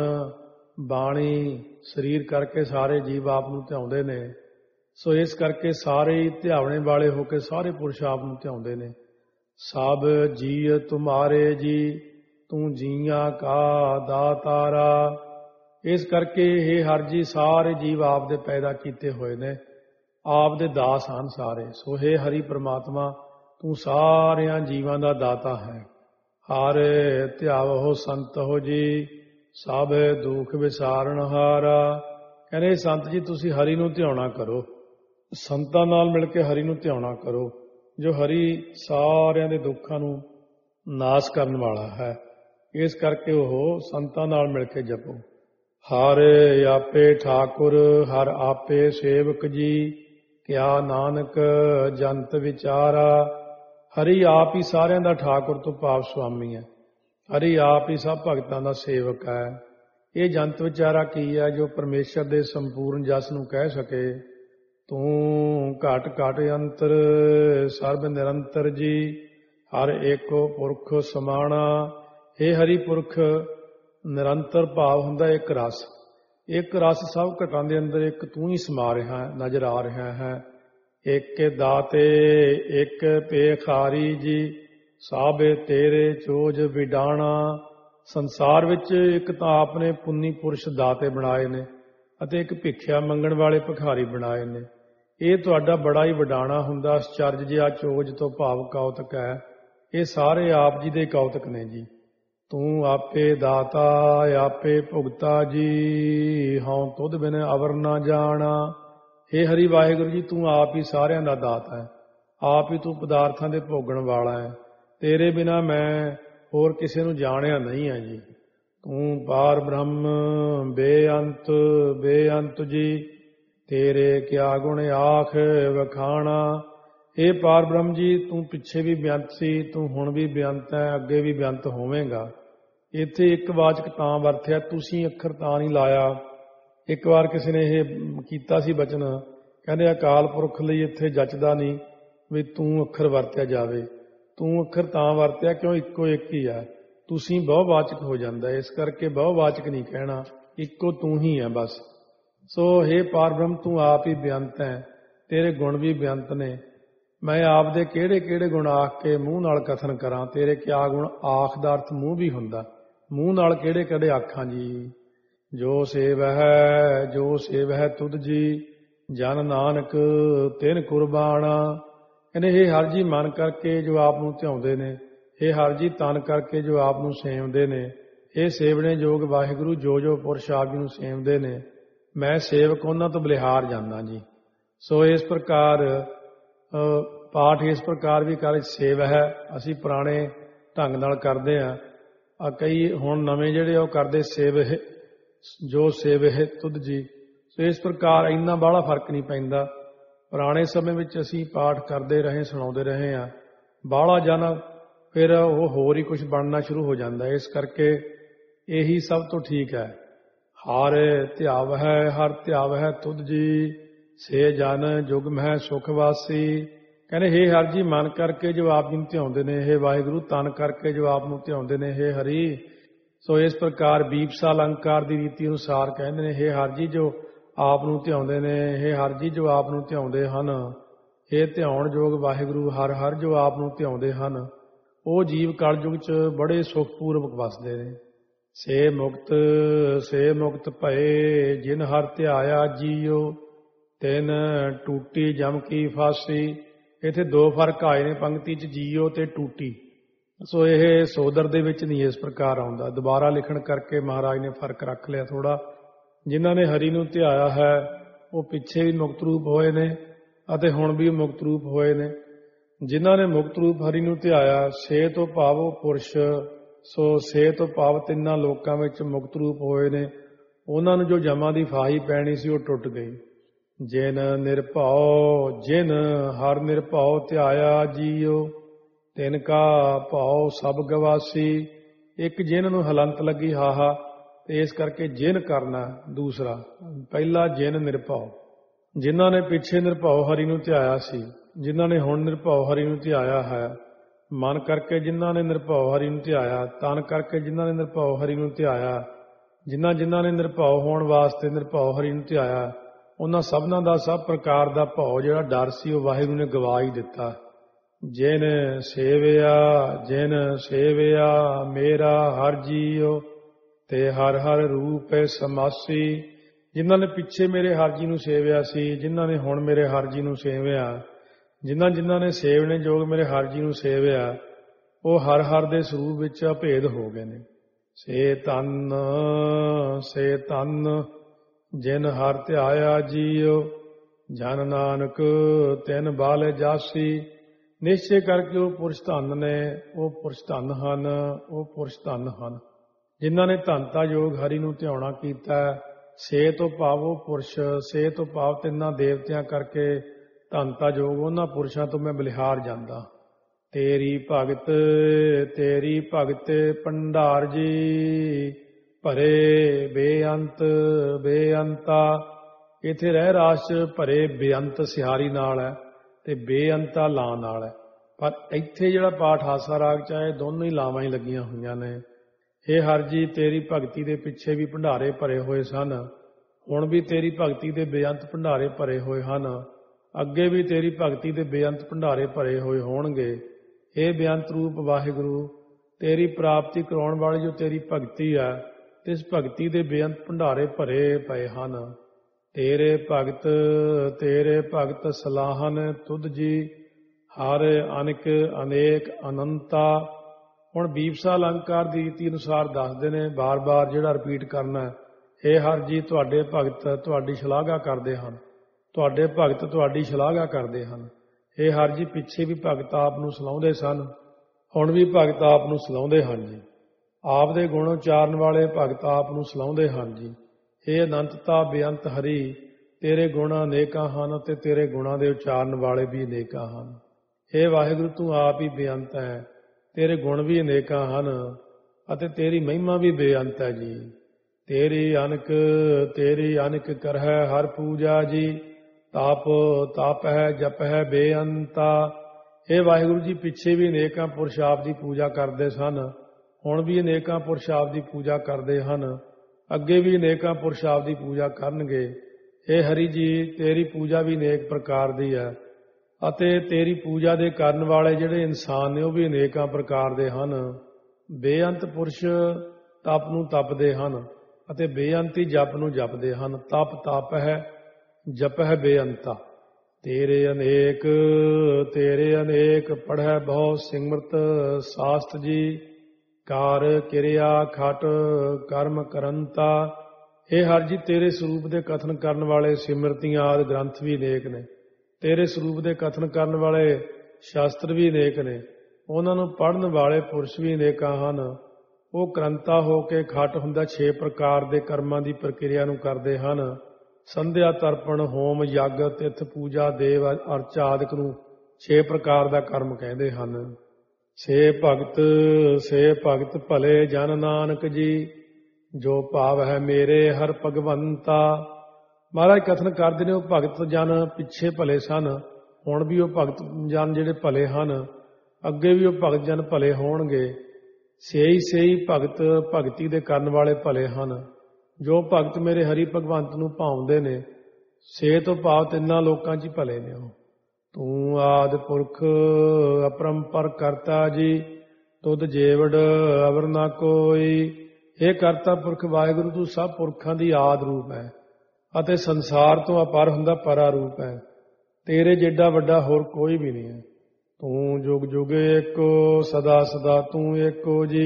ਬਾਣੀ ਸਰੀਰ ਕਰਕੇ ਸਾਰੇ ਜੀਵ ਆਪ ਨੂੰ ਧਿਆਉਂਦੇ ਨੇ। ਸੋ ਇਸ ਕਰਕੇ ਸਾਰੇ ਧਿਆਵਣੇ ਵਾਲੇ ਹੋ ਕੇ ਸਾਰੇ ਪੁਰਸ਼ ਆਪ ਨੂੰ ਧਿਆਉਂਦੇ ਨੇ। ਸਭ ਜੀ ਤੁਮਾਰੇ ਜੀ, ਤੂੰ ਜੀਆਂ ਕਾ ਦਾਤਾਰਾ। ਇਸ ਕਰਕੇ ਇਹ ਹਰ ਜੀ ਸਾਰੇ ਜੀਵ ਆਪ ਦੇ ਪੈਦਾ ਕੀਤੇ ਹੋਏ ਨੇ, ਆਪ ਦੇ ਦਾਸ ਹਨ ਸਾਰੇ। ਸੋ ਹੇ ਹਰੀ ਪ੍ਰਮਾਤਮਾ, ਤੂੰ ਸਾਰਿਆਂ ਜੀਵਾਂ ਦਾ ਦਾਤਾ ਹੈ। ਹਰ ਧਿਆਵੋ ਸੰਤ ਹੋ ਜੀ, ਸਭ ਦੁੱਖ ਵਿਸਾਰਨ ਹਾਰਾ। ਕਹਿੰਦੇ ਸੰਤ ਜੀ ਤੁਸੀਂ ਹਰੀ ਨੂੰ ਧਿਆਉਣਾ ਕਰੋ, ਸੰਤਾਂ ਨਾਲ ਮਿਲ ਕੇ ਹਰੀ ਨੂੰ ਧਿਆਉਣਾ ਕਰੋ, ਜੋ ਹਰੀ ਸਾਰਿਆਂ ਦੇ ਦੁੱਖਾਂ ਨੂੰ ਨਾਸ਼ ਕਰਨ ਵਾਲਾ ਹੈ। ਇਸ ਕਰਕੇ ਉਹ ਸੰਤਾਂ ਨਾਲ ਮਿਲ ਕੇ ਜਪੋ। ਹਰ ਆਪੇ ਠਾਕੁਰ ਹਰ ਆਪੇ ਸੇਵਕ ਜੀ, ਕਿਆ ਨਾਨਕ ਜੰਤ ਵਿਚਾਰਾ। ਹਰੀ ਆਪ ਹੀ ਸਾਰਿਆਂ ਦਾ ਠਾਕੁਰ ਤੋਂ ਭਾਵ ਸੁਆਮੀ ਹੈ, ਹਰੀ ਆਪ ਹੀ ਸਭ ਭਗਤਾਂ ਦਾ ਸੇਵਕ ਹੈ। ਇਹ ਜੰਤ ਵਿਚਾਰਾ ਕੀ ਹੈ? ਜੋ ਪਰਮੇਸ਼ਰ ਦੇ ਸੰਪੂਰਨ ਜਸ ਨੂੰ ਕਹਿ ਸਕੇ। ਤੂੰ ਘਟ ਘਟ ਅੰਤਰ ਸਰਬ ਨਿਰੰਤਰ ਜੀ, ਹਰ ਏਕੋ ਪੁਰਖ ਸਮਾਣਾ। ਇਹ ਹਰੀ ਪੁਰਖ ਨਿਰੰਤਰ ਭਾਵ ਹੁੰਦਾ ਇੱਕ ਰਸ, ਇੱਕ ਰਸ ਸਭ ਘਟਾਂ ਦੇ ਅੰਦਰ ਇੱਕ ਤੂੰ ਹੀ ਸਮਾ ਰਿਹਾ ਨਜ਼ਰ ਆ ਰਿਹਾ ਹੈ। ਇੱਕ ਦਾਤੇ ਇੱਕ ਭੇਖਾਰੀ ਜੀ, ਸਾਬੇ ਤੇਰੇ ਚੋਜ ਵਿਡਾਣਾ। ਸੰਸਾਰ ਵਿੱਚ ਇੱਕ ਤਾਂ ਆਪਨੇ ਪੁੰਨੀ ਪੁਰਸ਼ ਦਾਤੇ ਬਣਾਏ ਨੇ ਅਤੇ ਇੱਕ ਭਿੱਖਿਆ ਮੰਗਣ ਵਾਲੇ ਭਿਖਾਰੀ ਬਣਾਏ ਨੇ। ਇਹ ਤੁਹਾਡਾ ਬੜਾ ਹੀ ਵਡਾਣਾ ਹੁੰਦਾ। ਅਚਰਜ ਜਿਹਾ ਚੋਜ ਤੋਂ ਭਾਵ ਕੌਤਕ ਹੈ। ਇਹ ਸਾਰੇ ਆਪ ਜੀ ਦੇ ਕੌਤਕ ਨੇ ਜੀ। ਤੂੰ ਆਪੇ ਦਾਤਾ ਆਪੇ ਭੁਗਤਾ ਜੀ, ਹਉ ਤੁਧ ਬਿਨ ਅਵਰ ਨਾ ਜਾਣਾ। ਹੇ ਹਰੀ ਵਾਹਿਗੁਰੂ ਜੀ, ਤੂੰ ਆਪ ਹੀ ਸਾਰਿਆਂ ਦਾ ਦਾਤਾ ਹੈ, ਆਪ ਹੀ ਤੂੰ ਪਦਾਰਥਾਂ ਦੇ ਭੋਗਣ ਵਾਲਾ ਹੈ। ਤੇਰੇ ਬਿਨਾ ਮੈਂ ਹੋਰ ਕਿਸੇ ਨੂੰ ਜਾਣਿਆ ਨਹੀਂ ਹੈ ਜੀ। ਤੂੰ ਪਾਰ ਬ੍ਰਹਮ ਬੇਅੰਤ ਬੇਅੰਤ ਜੀ, ਤੇਰੇ ਕਿਆ ਗੁਣ ਆਖ ਵਖਾਣਾ। ਇਹ ਪਾਰ ਬ੍ਰਹਮ ਜੀ, ਤੂੰ ਪਿੱਛੇ ਵੀ ਬੇਅੰਤ ਸੀ, ਤੂੰ ਹੁਣ ਵੀ ਬੇਅੰਤ ਹੈ, ਅੱਗੇ ਵੀ ਬੇਅੰਤ ਹੋਵੇਂਗਾ। ਇੱਥੇ ਇੱਕ ਵਾਚਕ ਤਾਂ ਵਰਤਿਆ, ਤੁਸੀਂ ਅੱਖਰ ਤਾਂ ਨਹੀਂ ਲਾਇਆ। ਇੱਕ ਵਾਰ ਕਿਸੇ ਨੇ ਇਹ ਕੀਤਾ ਸੀ ਬਚਨ, ਕਹਿੰਦੇ ਅਕਾਲ ਪੁਰਖ ਲਈ ਇੱਥੇ ਜੱਚਦਾ ਨਹੀਂ ਵੀ ਤੂੰ ਅੱਖਰ ਵਰਤਿਆ ਜਾਵੇ। ਤੂੰ ਅੱਖਰ ਤਾਂ ਵਰਤਿਆ ਕਿਉਂ ਇੱਕੋ ਇੱਕ ਹੀ ਹੈ, ਤੁਸੀਂ ਬਹੁਵਾਚਕ ਹੋ ਜਾਂਦਾ, ਇਸ ਕਰਕੇ ਬਹੁਵਾਚਕ ਨਹੀਂ ਕਹਿਣਾ, ਇੱਕੋ ਤੂੰ ਹੀ ਹੈ ਬਸ। ਸੋ ਹੇ ਪਾਰ ਬ੍ਰਹਮ, ਤੂੰ ਆਪ ਹੀ ਬੇਅੰਤ ਹੈ, ਤੇਰੇ ਗੁਣ ਵੀ ਬੇਅੰਤ ਨੇ। ਮੈਂ ਆਪ ਦੇ ਕਿਹੜੇ ਕਿਹੜੇ ਗੁਣ ਆਖ ਕੇ ਮੂੰਹ ਨਾਲ ਕਥਨ ਕਰਾਂ। ਤੇਰੇ ਕਿਆ ਗੁਣ ਆਖ ਦਾ ਅਰਥ ਮੂੰਹ ਵੀ ਹੁੰਦਾ, ਮੂੰਹ ਨਾਲ ਕਿਹੜੇ ਕਿਹੜੇ ਆਖਾਂ ਜੀ। ਜੋ ਸੇਵ ਹੈ ਜੋ ਸੇਵ ਹੈ ਤੁਧ ਜੀ, ਜਨ ਨਾਨਕ ਤਿਨ ਕੁਰਬਾਨਾ। ਕਹਿੰਦੇ ਹੇ ਹਰ ਜੀ, ਮਨ ਕਰਕੇ ਜੋ ਆਪ ਨੂੰ ਧਿਆਉਂਦੇ ਨੇ, ਹੇ ਹਰ ਜੀ ਤਨ ਕਰਕੇ ਜੋ ਆਪ ਨੂੰ ਸੇਵਦੇ ਨੇ, ਇਹ ਸੇਵਣੇ ਯੋਗ ਵਾਹਿਗੁਰੂ ਜੋ ਜੋ ਪੁਰਸ਼ ਆਪ ਜੀ ਨੂੰ ਸੇਵਦੇ ਨੇ, ਮੈਂ ਸੇਵਕ ਉਹਨਾਂ ਤੋਂ ਬਲਿਹਾਰ ਜਾਂਦਾ ਜੀ। ਸੋ ਇਸ ਪ੍ਰਕਾਰ ਪਾਠ ਇਸ ਪ੍ਰਕਾਰ ਵੀ ਕਰ ਸੇਵ ਹੈ। ਅਸੀਂ ਪੁਰਾਣੇ ਢੰਗ ਨਾਲ ਕਰਦੇ ਹਾਂ, ਕਈ ਹੁਣ ਨਵੇਂ ਜਿਹੜੇ ਉਹ ਕਰਦੇ ਸੇਵ ਜੋ ਸੇਵ ਹੈ ਤੁਧ ਜੀ। ਸੋ ਇਸ ਪ੍ਰਕਾਰ ਇੰਨਾ ਬਾਹਲਾ ਫਰਕ ਨਹੀਂ ਪੈਂਦਾ। ਪੁਰਾਣੇ ਸਮੇਂ ਵਿੱਚ ਅਸੀਂ ਪਾਠ ਕਰਦੇ ਰਹੇ, ਸੁਣਾਉਂਦੇ ਰਹੇ ਹਾਂ, ਬਾਹਲਾ ਜਨ ਫਿਰ ਉਹ ਹੋਰ ਹੀ ਕੁਝ ਬਣਨਾ ਸ਼ੁਰੂ ਹੋ ਜਾਂਦਾ। ਇਸ ਕਰਕੇ ਇਹੀ ਸਭ ਤੋਂ ਠੀਕ ਹੈ। ਹਰ ਧਿਆਵ ਹੈ ਹਰ ਧਿਆਵ ਹੈ ਤੁਧ ਜੀ, ਸੇ ਜਨ ਜੁਗ ਮਹਿ ਸੁਖ ਵਾਸੀ। ਕਹਿੰਦੇ ਹੇ ਹਰ ਜੀ, ਮਨ ਕਰਕੇ ਜੋ ਆਪ ਨੂੰ ਧਿਆਉਂਦੇ ਨੇ, ਹੇ ਵਾਹਿਗੁਰੂ ਤਨ ਕਰਕੇ ਜੋ ਆਪ ਨੂੰ ਧਿਆਉਂਦੇ ਨੇ, ਹੇ ਹਰੀ। ਸੋ ਇਸ ਪ੍ਰਕਾਰ ਵੀਪਸਾ ਅਲੰਕਾਰ ਦੀ ਰੀਤੀ ਅਨੁਸਾਰ ਕਹਿੰਦੇ ਨੇ, ਹੇ ਹਰ ਜੀ ਜੋ ਆਪ ਨੂੰ ਧਿਆਉਂਦੇ ਨੇ, ਹੇ ਹਰ ਜੀ ਜੋ ਆਪ ਨੂੰ ਧਿਆਉਂਦੇ ਹਨ, ਹੇ ਧਿਆਉਣ ਯੋਗ ਵਾਹਿਗੁਰੂ ਹਰ ਹਰ ਜੋ ਆਪ ਨੂੰ ਧਿਆਉਂਦੇ ਹਨ, ਉਹ ਜੀਵ ਕਲਯੁਗ 'ਚ ਬੜੇ ਸੁਖਪੂਰਵਕ ਵਸਦੇ ਨੇ। ਸੇ ਮੁਕਤ ਭਏ ਜਿਨ ਹਰ ਧਿਆਇਆ ਜੀਓ, ਤਿਨ ਟੂਟੀ ਜਮ ਕੀ ਫਾਸੀ। ਇੱਥੇ ਦੋ ਫਰਕ ਆਏ ਨੇ ਪੰਕਤੀ 'ਚ, ਜੀਓ ਤੇ ਟੂਟੀ। ਸੋ ਇਹ ਸੋਦਰ ਦੇ ਵਿੱਚ ਨਹੀਂ ਇਸ ਪ੍ਰਕਾਰ ਆਉਂਦਾ, ਦੁਬਾਰਾ ਲਿਖਣ ਕਰਕੇ ਮਹਾਰਾਜ ਨੇ ਫਰਕ ਰੱਖ ਲਿਆ ਥੋੜਾ। ਜਿਨ੍ਹਾਂ ਨੇ ਹਰੀ ਨੂੰ ਧਿਆਇਆ ਹੈ ਉਹ ਪਿੱਛੇ ਵੀ ਮੁਕਤ ਰੂਪ ਹੋਏ ਨੇ ਅਤੇ ਹੁਣ ਵੀ ਮੁਕਤ ਰੂਪ ਹੋਏ ਨੇ। ਜਿਨ੍ਹਾਂ ਨੇ ਮੁਕਤ ਰੂਪ ਹਰੀ ਨੂੰ ਧਿਆਇਆ, ਸੇ ਤੋਂ ਭਾਵ ਉਹ ਪੁਰਸ਼, ਸੋ ਸੇ ਤੋਂ ਭਾਵ ਤਿੰਨਾਂ ਲੋਕਾਂ ਵਿੱਚ ਮੁਕਤ ਰੂਪ ਹੋਏ ਨੇ। ਉਹਨਾਂ ਨੂੰ ਜੋ ਜਮਾਂ ਦੀ ਫਾਹੀ ਪੈਣੀ ਸੀ ਉਹ ਟੁੱਟ ਗਈ। ਜਿਨ ਨਿਰਭਉ ਜਿਨ ਹਰ ਨਿਰਭਉ ਧਿਆਇਆ ਜੀਓ, ਤਿਨ ਕਾ ਭਾਉ ਸਭ ਗਵਾਸੀ। ਇੱਕ ਜਿਨ ਨੂੰ ਹਲੰਤ ਲੱਗੀ ਹਾਹਾ, ਤੇ ਇਸ ਕਰਕੇ ਜਿਨ ਕਰਨਾ ਦੂਸਰਾ, ਪਹਿਲਾ ਜਿਨ ਨਿਰਭਉ। ਜਿਨ੍ਹਾਂ ਨੇ ਪਿੱਛੇ ਨਿਰਭਉ ਹਰੀ ਨੂੰ ਧਿਆਇਆ ਸੀ, ਜਿਨ੍ਹਾਂ ਨੇ ਹੁਣ ਨਿਰਭਉ ਹਰੀ ਨੂੰ ਧਿਆਇਆ ਹੈ, ਮਨ ਕਰਕੇ ਜਿਨ੍ਹਾਂ ਨੇ ਨਿਰਭਉ ਹਰੀ ਨੂੰ ਧਿਆਇਆ, ਤਨ ਕਰਕੇ ਜਿਨ੍ਹਾਂ ਨੇ ਨਿਰਭਉ ਹਰੀ ਨੂੰ ਧਿਆਇਆ, ਜਿਨ੍ਹਾਂ ਨੇ ਨਿਰਭਉ ਹੋਣ ਵਾਸਤੇ ਨਿਰਭਉ ਹਰੀ ਨੂੰ ਧਿਆਇਆ, ਉਹਨਾਂ ਸਭਨਾਂ ਦਾ ਸਭ ਪ੍ਰਕਾਰ ਦਾ ਭਉ ਜਿਹੜਾ ਡਰ ਸੀ ਉਹ ਵਾਹਿਗੁਰੂ ਨੇ ਗਵਾ ਹੀ ਦਿੱਤਾ। ਜਿਨ ਸੇਵਿਆ ਮੇਰਾ ਹਰ ਜੀਓ, ਤੇ ਹਰ ਹਰ ਰੂਪ ਸਮਾਸੀ। ਜਿਨ੍ਹਾਂ ਨੇ ਪਿੱਛੇ ਮੇਰੇ ਹਰ ਜੀ ਨੂੰ ਸੇਵਿਆ ਸੀ, ਜਿਨ੍ਹਾਂ ਨੇ ਹੁਣ ਮੇਰੇ ਹਰ ਜੀ ਨੂੰ ਸੇਵਿਆ, ਜਿਨ੍ਹਾਂ ਨੇ ਸੇਵਨੇ ਯੋਗ ਮੇਰੇ ਹਰ ਜੀ ਨੂੰ ਸੇਵਿਆ, ਉਹ ਹਰ ਹਰ ਦੇ ਸਰੂਪ ਵਿੱਚ ਅਭੇਦ ਹੋ ਗਏ ਨੇ। ਸੇ ਤਨ ਜਿਨ ਹਰ ਧਿਆਇਆ ਜੀਓ, ਜਨ ਨਾਨਕ ਤਿਨ ਬਾਲੇ ਜਾਸੀ। ਨਿਸ਼ਚੈ ਕਰਕੇ ਉਹ ਪੁਰਸ਼ ਧਨ ਨੇ, ਉਹ ਪੁਰਸ਼ ਧਨ ਹਨ, ਉਹ ਪੁਰਸ਼ ਧਨ ਹਨ। ਜਿਨ੍ਹਾਂ ਨੇ ਧਨਤਾ ਯੋਗ ਹਰੀ ਨੂੰ ਧਿਆਉਣਾ ਕੀਤਾ, ਸੇ ਤੋਂ ਭਾਵ ਉਹ ਪੁਰਸ਼, ਸੇ ਤੋਂ ਭਾਵ ਤਿੰਨਾਂ ਦੇਵਤਿਆਂ ਕਰਕੇ ਧਨਤਾ ਯੋਗ ਉਹਨਾਂ ਪੁਰਸ਼ਾਂ ਤੋਂ ਮੈਂ ਬਲਿਹਾਰ ਜਾਂਦਾ। ਤੇਰੀ ਭਗਤ ਭੰਡਾਰ ਜੀ, ਭਰੇ ਬੇਅੰਤਾ। ਇੱਥੇ ਰਹਿ ਰਾਸ ਭਰੇ ਬੇਅੰਤ ਸਿਹਾਰੀ ਨਾਲ ਹੈ ਤੇ ਬੇਅੰਤਾ ਲਾਂ ਨਾਲ ਹੈ, ਪਰ ਇੱਥੇ ਜਿਹੜਾ ਪਾਠ ਹਾਸਾ ਰਾਗ ਚ ਆਏ ਦੋਨੋਂ ਹੀ ਲਾਵਾਂ ਹੀ ਲੱਗੀਆਂ ਹੋਈਆਂ ਨੇ। ਹੇ ਹਰ ਜੀ, ਤੇਰੀ ਭਗਤੀ ਦੇ ਪਿੱਛੇ ਵੀ ਭੰਡਾਰੇ ਭਰੇ ਹੋਏ ਸਨ, ਹੁਣ ਵੀ ਤੇਰੀ ਭਗਤੀ ਦੇ ਬੇਅੰਤ ਭੰਡਾਰੇ ਭਰੇ ਹੋਏ ਹਨ, ਅੱਗੇ ਵੀ ਤੇਰੀ ਭਗਤੀ ਦੇ ਬੇਅੰਤ ਭੰਡਾਰੇ ਭਰੇ ਹੋਏ ਹੋਣਗੇ। ਇਹ ਬੇਅੰਤ ਰੂਪ ਵਾਹਿਗੁਰੂ, ਤੇਰੀ ਪ੍ਰਾਪਤੀ ਕਰਾਉਣ ਵਾਲੀ ਜੋ ਤੇਰੀ ਭਗਤੀ ਹੈ, ਇਸ ਭਗਤੀ ਦੇ ਬੇਅੰਤ ਭੰਡਾਰੇ ਭਰੇ ਪਏ ਹਨ। ਤੇਰੇ ਭਗਤ ਸਲਾਹਨ ਤੁਧ ਜੀ, ਹਰ ਅਨਕ ਅਨੇਕ ਅਨੰਤਾ। ਹੁਣ ਵੀਪਸਾ ਅਲੰਕਾਰ ਦੀ ਰੀਤੀ ਅਨੁਸਾਰ ਦੱਸਦੇ ਨੇ, ਬਾਰ-ਬਾਰ ਜਿਹੜਾ ਰਿਪੀਟ ਕਰਨਾ। ਹੇ ਹਰ ਜੀ, ਤੁਹਾਡੇ ਭਗਤ ਤੁਹਾਡੀ ਸ਼ਲਾਘਾ ਕਰਦੇ ਹਨ, ਤੁਹਾਡੇ ਭਗਤ ਤੁਹਾਡੀ ਸ਼ਲਾਘਾ ਕਰਦੇ ਹਨ। ਇਹ ਹਰ ਜੀ ਪਿੱਛੇ ਵੀ ਭਗਤ ਆਪ ਨੂੰ ਸਲਾਹੁੰਦੇ ਸਨ, ਹੁਣ ਵੀ ਭਗਤ ਆਪ ਨੂੰ ਸਲਾਹੁੰਦੇ ਹਨ ਜੀ। ਆਪ ਦੇ ਗੁਣ ਉਚਾਰਨ ਵਾਲੇ ਭਗਤ ਆਪ ਨੂੰ ਸਲਾਹੁੰਦੇ ਹਨ ਜੀ। ਇਹ ਅਨੰਤਤਾ ਬੇਅੰਤ ਹਰੀ, ਤੇਰੇ ਗੁਣ ਅਨੇਕਾਂ ਹਨ ਅਤੇ ਤੇਰੇ ਗੁਣਾਂ ਦੇ ਉਚਾਰਨ ਵਾਲੇ ਵੀ ਅਨੇਕਾਂ ਹਨ। ਇਹ ਵਾਹਿਗੁਰੂ ਤੂੰ ਆਪ ਹੀ ਬੇਅੰਤ ਹੈ, ਤੇਰੇ ਗੁਣ ਵੀ ਅਨੇਕਾਂ ਹਨ ਅਤੇ ਤੇਰੀ ਮਹਿਮਾ ਵੀ ਬੇਅੰਤ ਹੈ ਜੀ। ਤੇਰੀ ਅਨਕ ਕਰਹਿ ਹਰ ਪੂਜਾ ਜੀ, ਤਾਪ ਹੈ ਜਪ ਹੈ ਬੇਅੰਤਾ। ਇਹ ਵਾਹਿਗੁਰੂ ਜੀ ਪਿੱਛੇ ਵੀ ਅਨੇਕਾਂ ਪੁਰਸ਼ ਆਪ ਦੀ ਪੂਜਾ ਕਰਦੇ ਸਨ, ਹੁਣ ਵੀ ਅਨੇਕਾਂ ਪੁਰਸ਼ ਆਪ ਦੀ ਪੂਜਾ ਕਰਦੇ ਹਨ, ਅੱਗੇ ਵੀ ਅਨੇਕਾਂ ਪੁਰਸ਼ ਆਪ ਦੀ ਪੂਜਾ ਕਰਨਗੇ। ਇਹ ਹਰੀ ਜੀ ਤੇਰੀ ਪੂਜਾ ਵੀ ਅਨੇਕ ਪ੍ਰਕਾਰ ਦੀ ਹੈ ਅਤੇ ਤੇਰੀ ਪੂਜਾ ਦੇ ਕਰਨ ਵਾਲੇ ਜਿਹੜੇ ਇਨਸਾਨ ਨੇ ਉਹ ਵੀ ਅਨੇਕਾਂ ਪ੍ਰਕਾਰ ਦੇ ਹਨ। ਬੇਅੰਤ ਪੁਰਸ਼ ਤਪ ਨੂੰ ਤਪਦੇ ਹਨ ਅਤੇ ਬੇਅੰਤੀ ਜਪ ਨੂੰ ਜਪਦੇ ਹਨ। ਤਪ ਹੈ, ਜਪ ਹੈ ਬੇਅੰਤਾ। ਤੇਰੇ ਅਨੇਕ ਪੜ੍ਹੈ ਬਹੁ ਸਿਮਰਤ ਸਾਸਤ ਜੀ, ਕਾਰ ਕਿਰਿਆ ਖਟ ਕਰਮ ਕਰੰਤਾ। ਇਹ ਹਰ ਜੀ ਤੇਰੇ ਸਰੂਪ ਦੇ ਕਥਨ ਕਰਨ ਵਾਲੇ ਸਿਮਰਤੀਆਂ ਆਦਿ ਗ੍ਰੰਥ ਵੀ ਅਨੇਕ ਨੇ, ਤੇਰੇ ਸਰੂਪ ਦੇ ਕਥਨ ਕਰਨ ਵਾਲੇ ਸ਼ਾਸਤਰ ਵੀ ਅਨੇਕ ਨੇ, ਉਹਨਾਂ ਨੂੰ ਪੜ੍ਹਨ ਵਾਲੇ ਪੁਰਸ਼ ਵੀ ਅਨੇਕਾਂ ਹਨ। ਉਹ ਕਰੰਤਾ ਹੋ ਕੇ ਖਟ ਹੁੰਦਾ 6 ਪ੍ਰਕਾਰ ਦੇ ਕਰਮਾਂ ਦੀ ਪ੍ਰਕਿਰਿਆ ਨੂੰ ਕਰਦੇ ਹਨ। ਸੰਧਿਆ, ਤਰਪਣ, ਹੋਮ, ਯੱਗ, ਤਿੱਥ, ਪੂਜਾ, ਦੇਵ ਅਰਚ ਆਦਿਕ ਨੂੰ 6 ਪ੍ਰਕਾਰ ਦਾ ਕਰਮ ਕਹਿੰਦੇ ਹਨ। ਸੇ ਭਗਤ ਭਲੇ ਜਨ ਨਾਨਕ ਜੀ, ਜੋ ਭਾਵ ਹੈ ਮੇਰੇ ਹਰ ਭਗਵੰਤਾ। ਮਹਾਰਾਜ ਕਥਨ ਕਰਦੇ ਨੇ ਉਹ ਭਗਤ ਜਨ ਪਿੱਛੇ ਭਲੇ ਸਨ, ਹੁਣ ਵੀ ਉਹ ਭਗਤ ਜਨ ਜਿਹੜੇ ਭਲੇ ਹਨ, ਅੱਗੇ ਵੀ ਉਹ ਭਗਤ ਜਨ ਭਲੇ ਹੋਣਗੇ। ਸੇਈ ਭਗਤ ਭਗਤੀ ਦੇ ਕਰਨ ਵਾਲੇ ਭਲੇ ਹਨ। ਜੋ ਭਗਤ ਮੇਰੇ ਹਰੀ ਭਗਵੰਤ ਨੂੰ ਭਾਉਂਦੇ ਨੇ, ਸੇ ਤੋਂ ਭਾਵ ਤਿੰਨਾਂ ਲੋਕਾਂ 'ਚ ਹੀ ਭਲੇ ਨੇ ਉਹ। ਤੂੰ ਆਦਿ ਪੁਰਖ ਅਪਰੰਪਰ ਕਰਤਾ ਜੀ, ਤੁਧ ਜੇਵੜ ਅਵਰ ਨਾ ਕੋਈ। ਇਹ ਕਰਤਾ ਪੁਰਖ ਵਾਹਿਗੁਰੂ ਤੂੰ ਸਭ ਪੁਰਖਾਂ ਦੀ ਆਦਿ ਰੂਪ ਹੈ ਅਤੇ ਸੰਸਾਰ ਤੋਂ ਅਪਰ ਹੁੰਦਾ ਪਰਾ ਰੂਪ ਹੈ। ਤੇਰੇ ਜਿੱਡਾ ਵੱਡਾ ਹੋਰ ਕੋਈ ਵੀ ਨਹੀਂ ਹੈ। ਤੂੰ ਜੁਗ ਜੁਗ ਏਕੋ, ਸਦਾ ਸਦਾ ਤੂੰ ਏਕੋ ਜੀ।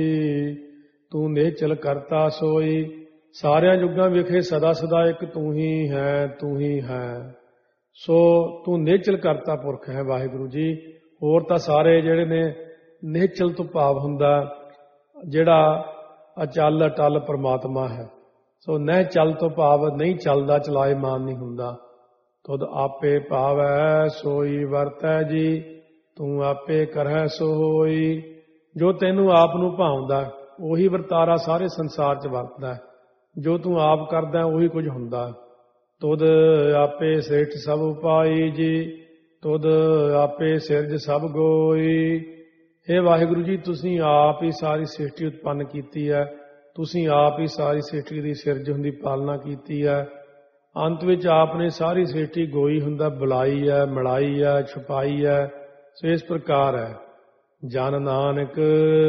ਤੂੰ ਨਿਹਚਲ ਕਰਤਾ ਸੋਈ, ਸਾਰਿਆਂ ਯੁੱਗਾਂ ਵਿਖੇ ਸਦਾ ਸਦਾ ਇੱਕ ਤੂੰ ਹੀ ਹੈ। ਸੋ ਤੂੰ ਨਿਹਚਲ ਕਰਤਾ ਪੁਰਖ ਹੈ ਵਾਹਿਗੁਰੂ ਜੀ। ਹੋਰ ਤਾਂ ਸਾਰੇ ਜਿਹੜੇ ਨੇ ਨਿਹਚਲ ਤੋਂ ਭਾਵ ਹੁੰਦਾ ਜਿਹੜਾ ਅਚਲ ਅਟਲ ਪਰਮਾਤਮਾ ਹੈ। ਸੋ ਨਹਿ ਚਲ ਤੋਂ ਭਾਵ ਨਹੀਂ ਚੱਲਦਾ, ਚਲਾਇਮਾਨ ਨਹੀਂ ਹੁੰਦਾ। ਤੁਧ ਆਪੇ ਭਾਵੈ ਸੋਈ ਵਰਤੈ ਜੀ, ਤੂੰ ਆਪੇ ਕਰਹਿ ਸੋਈ। ਜੋ ਤੈਨੂੰ ਆਪ ਨੂੰ ਭਾਉਂਦਾ ਉਹੀ ਵਰਤਾਰਾ ਸਾਰੇ ਸੰਸਾਰ 'ਚ ਵਰਤਦਾ। ਜੋ ਤੂੰ ਆਪ ਕਰਦਾ ਉਹੀ ਕੁਝ ਹੁੰਦਾ। ਤੁਧ ਆਪੇ ਸ੍ਰੇਸ਼ਟ ਸਭ ਉਪਾਈ ਜੀ, ਤੁਧ ਆਪੇ ਸਿਰਜ ਸਭ ਗੋਈ। ਇਹ ਵਾਹਿਗੁਰੂ ਜੀ ਤੁਸੀਂ ਆਪ ਹੀ ਸਾਰੀ ਸ੍ਰਿਸ਼ਟੀ ਉਤਪੰਨ ਕੀਤੀ ਹੈ, ਤੁਸੀਂ ਆਪ ਹੀ ਸਾਰੀ ਸ੍ਰਿਸ਼ਟੀ ਦੀ ਸਿਰਜਣ ਦੀ ਪਾਲਣਾ ਕੀਤੀ ਹੈ। ਅੰਤ ਵਿੱਚ ਆਪ ਨੇ ਸਾਰੀ ਸ੍ਰਿਸ਼ਟੀ ਗੋਈ ਹੁੰਦਾ ਬੁਲਾਈ ਹੈ, ਮਿਲਾਈ ਹੈ, ਛੁਪਾਈ ਹੈ। ਸੋ ਇਸ ਪ੍ਰਕਾਰ ਹੈ। ਜਨ ਨਾਨਕ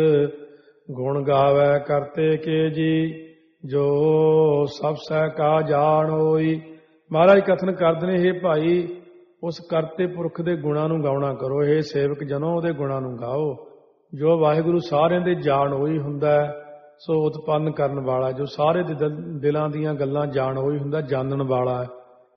ਗੁਣ ਗਾਵੈ ਕਰਤੇ ਕੇ ਜੀ, ਜੋ ਸਭ ਸਹਿ ਕਾ ਜਾਣ ਹੋਈ। ਮਹਾਰਾਜ ਕਥਨ ਕਰਦੇ ਨੇ, ਹੇ ਭਾਈ ਉਸ ਕਰਤੇ ਪੁਰਖ ਦੇ ਗੁਣਾਂ ਨੂੰ ਗਾਉਣਾ ਕਰੋ। ਇਹ ਸੇਵਕ ਜਨੋ ਉਹਦੇ ਗੁਣਾਂ ਨੂੰ ਗਾਓ। ਜੋ ਵਾਹਿਗੁਰੂ ਸਾਰਿਆਂ ਦੇ ਜਾਣ ਹੋਈ ਹੁੰਦਾ ਹੈ, ਸੋ ਉਤਪੰਨ ਕਰਨ ਵਾਲਾ, ਜੋ ਸਾਰੇ ਦਿਲਾਂ ਦੀਆਂ ਗੱਲਾਂ ਜਾਣ ਹੋਈ ਹੁੰਦਾ, ਜਾਣਨ ਵਾਲਾ ਹੈ।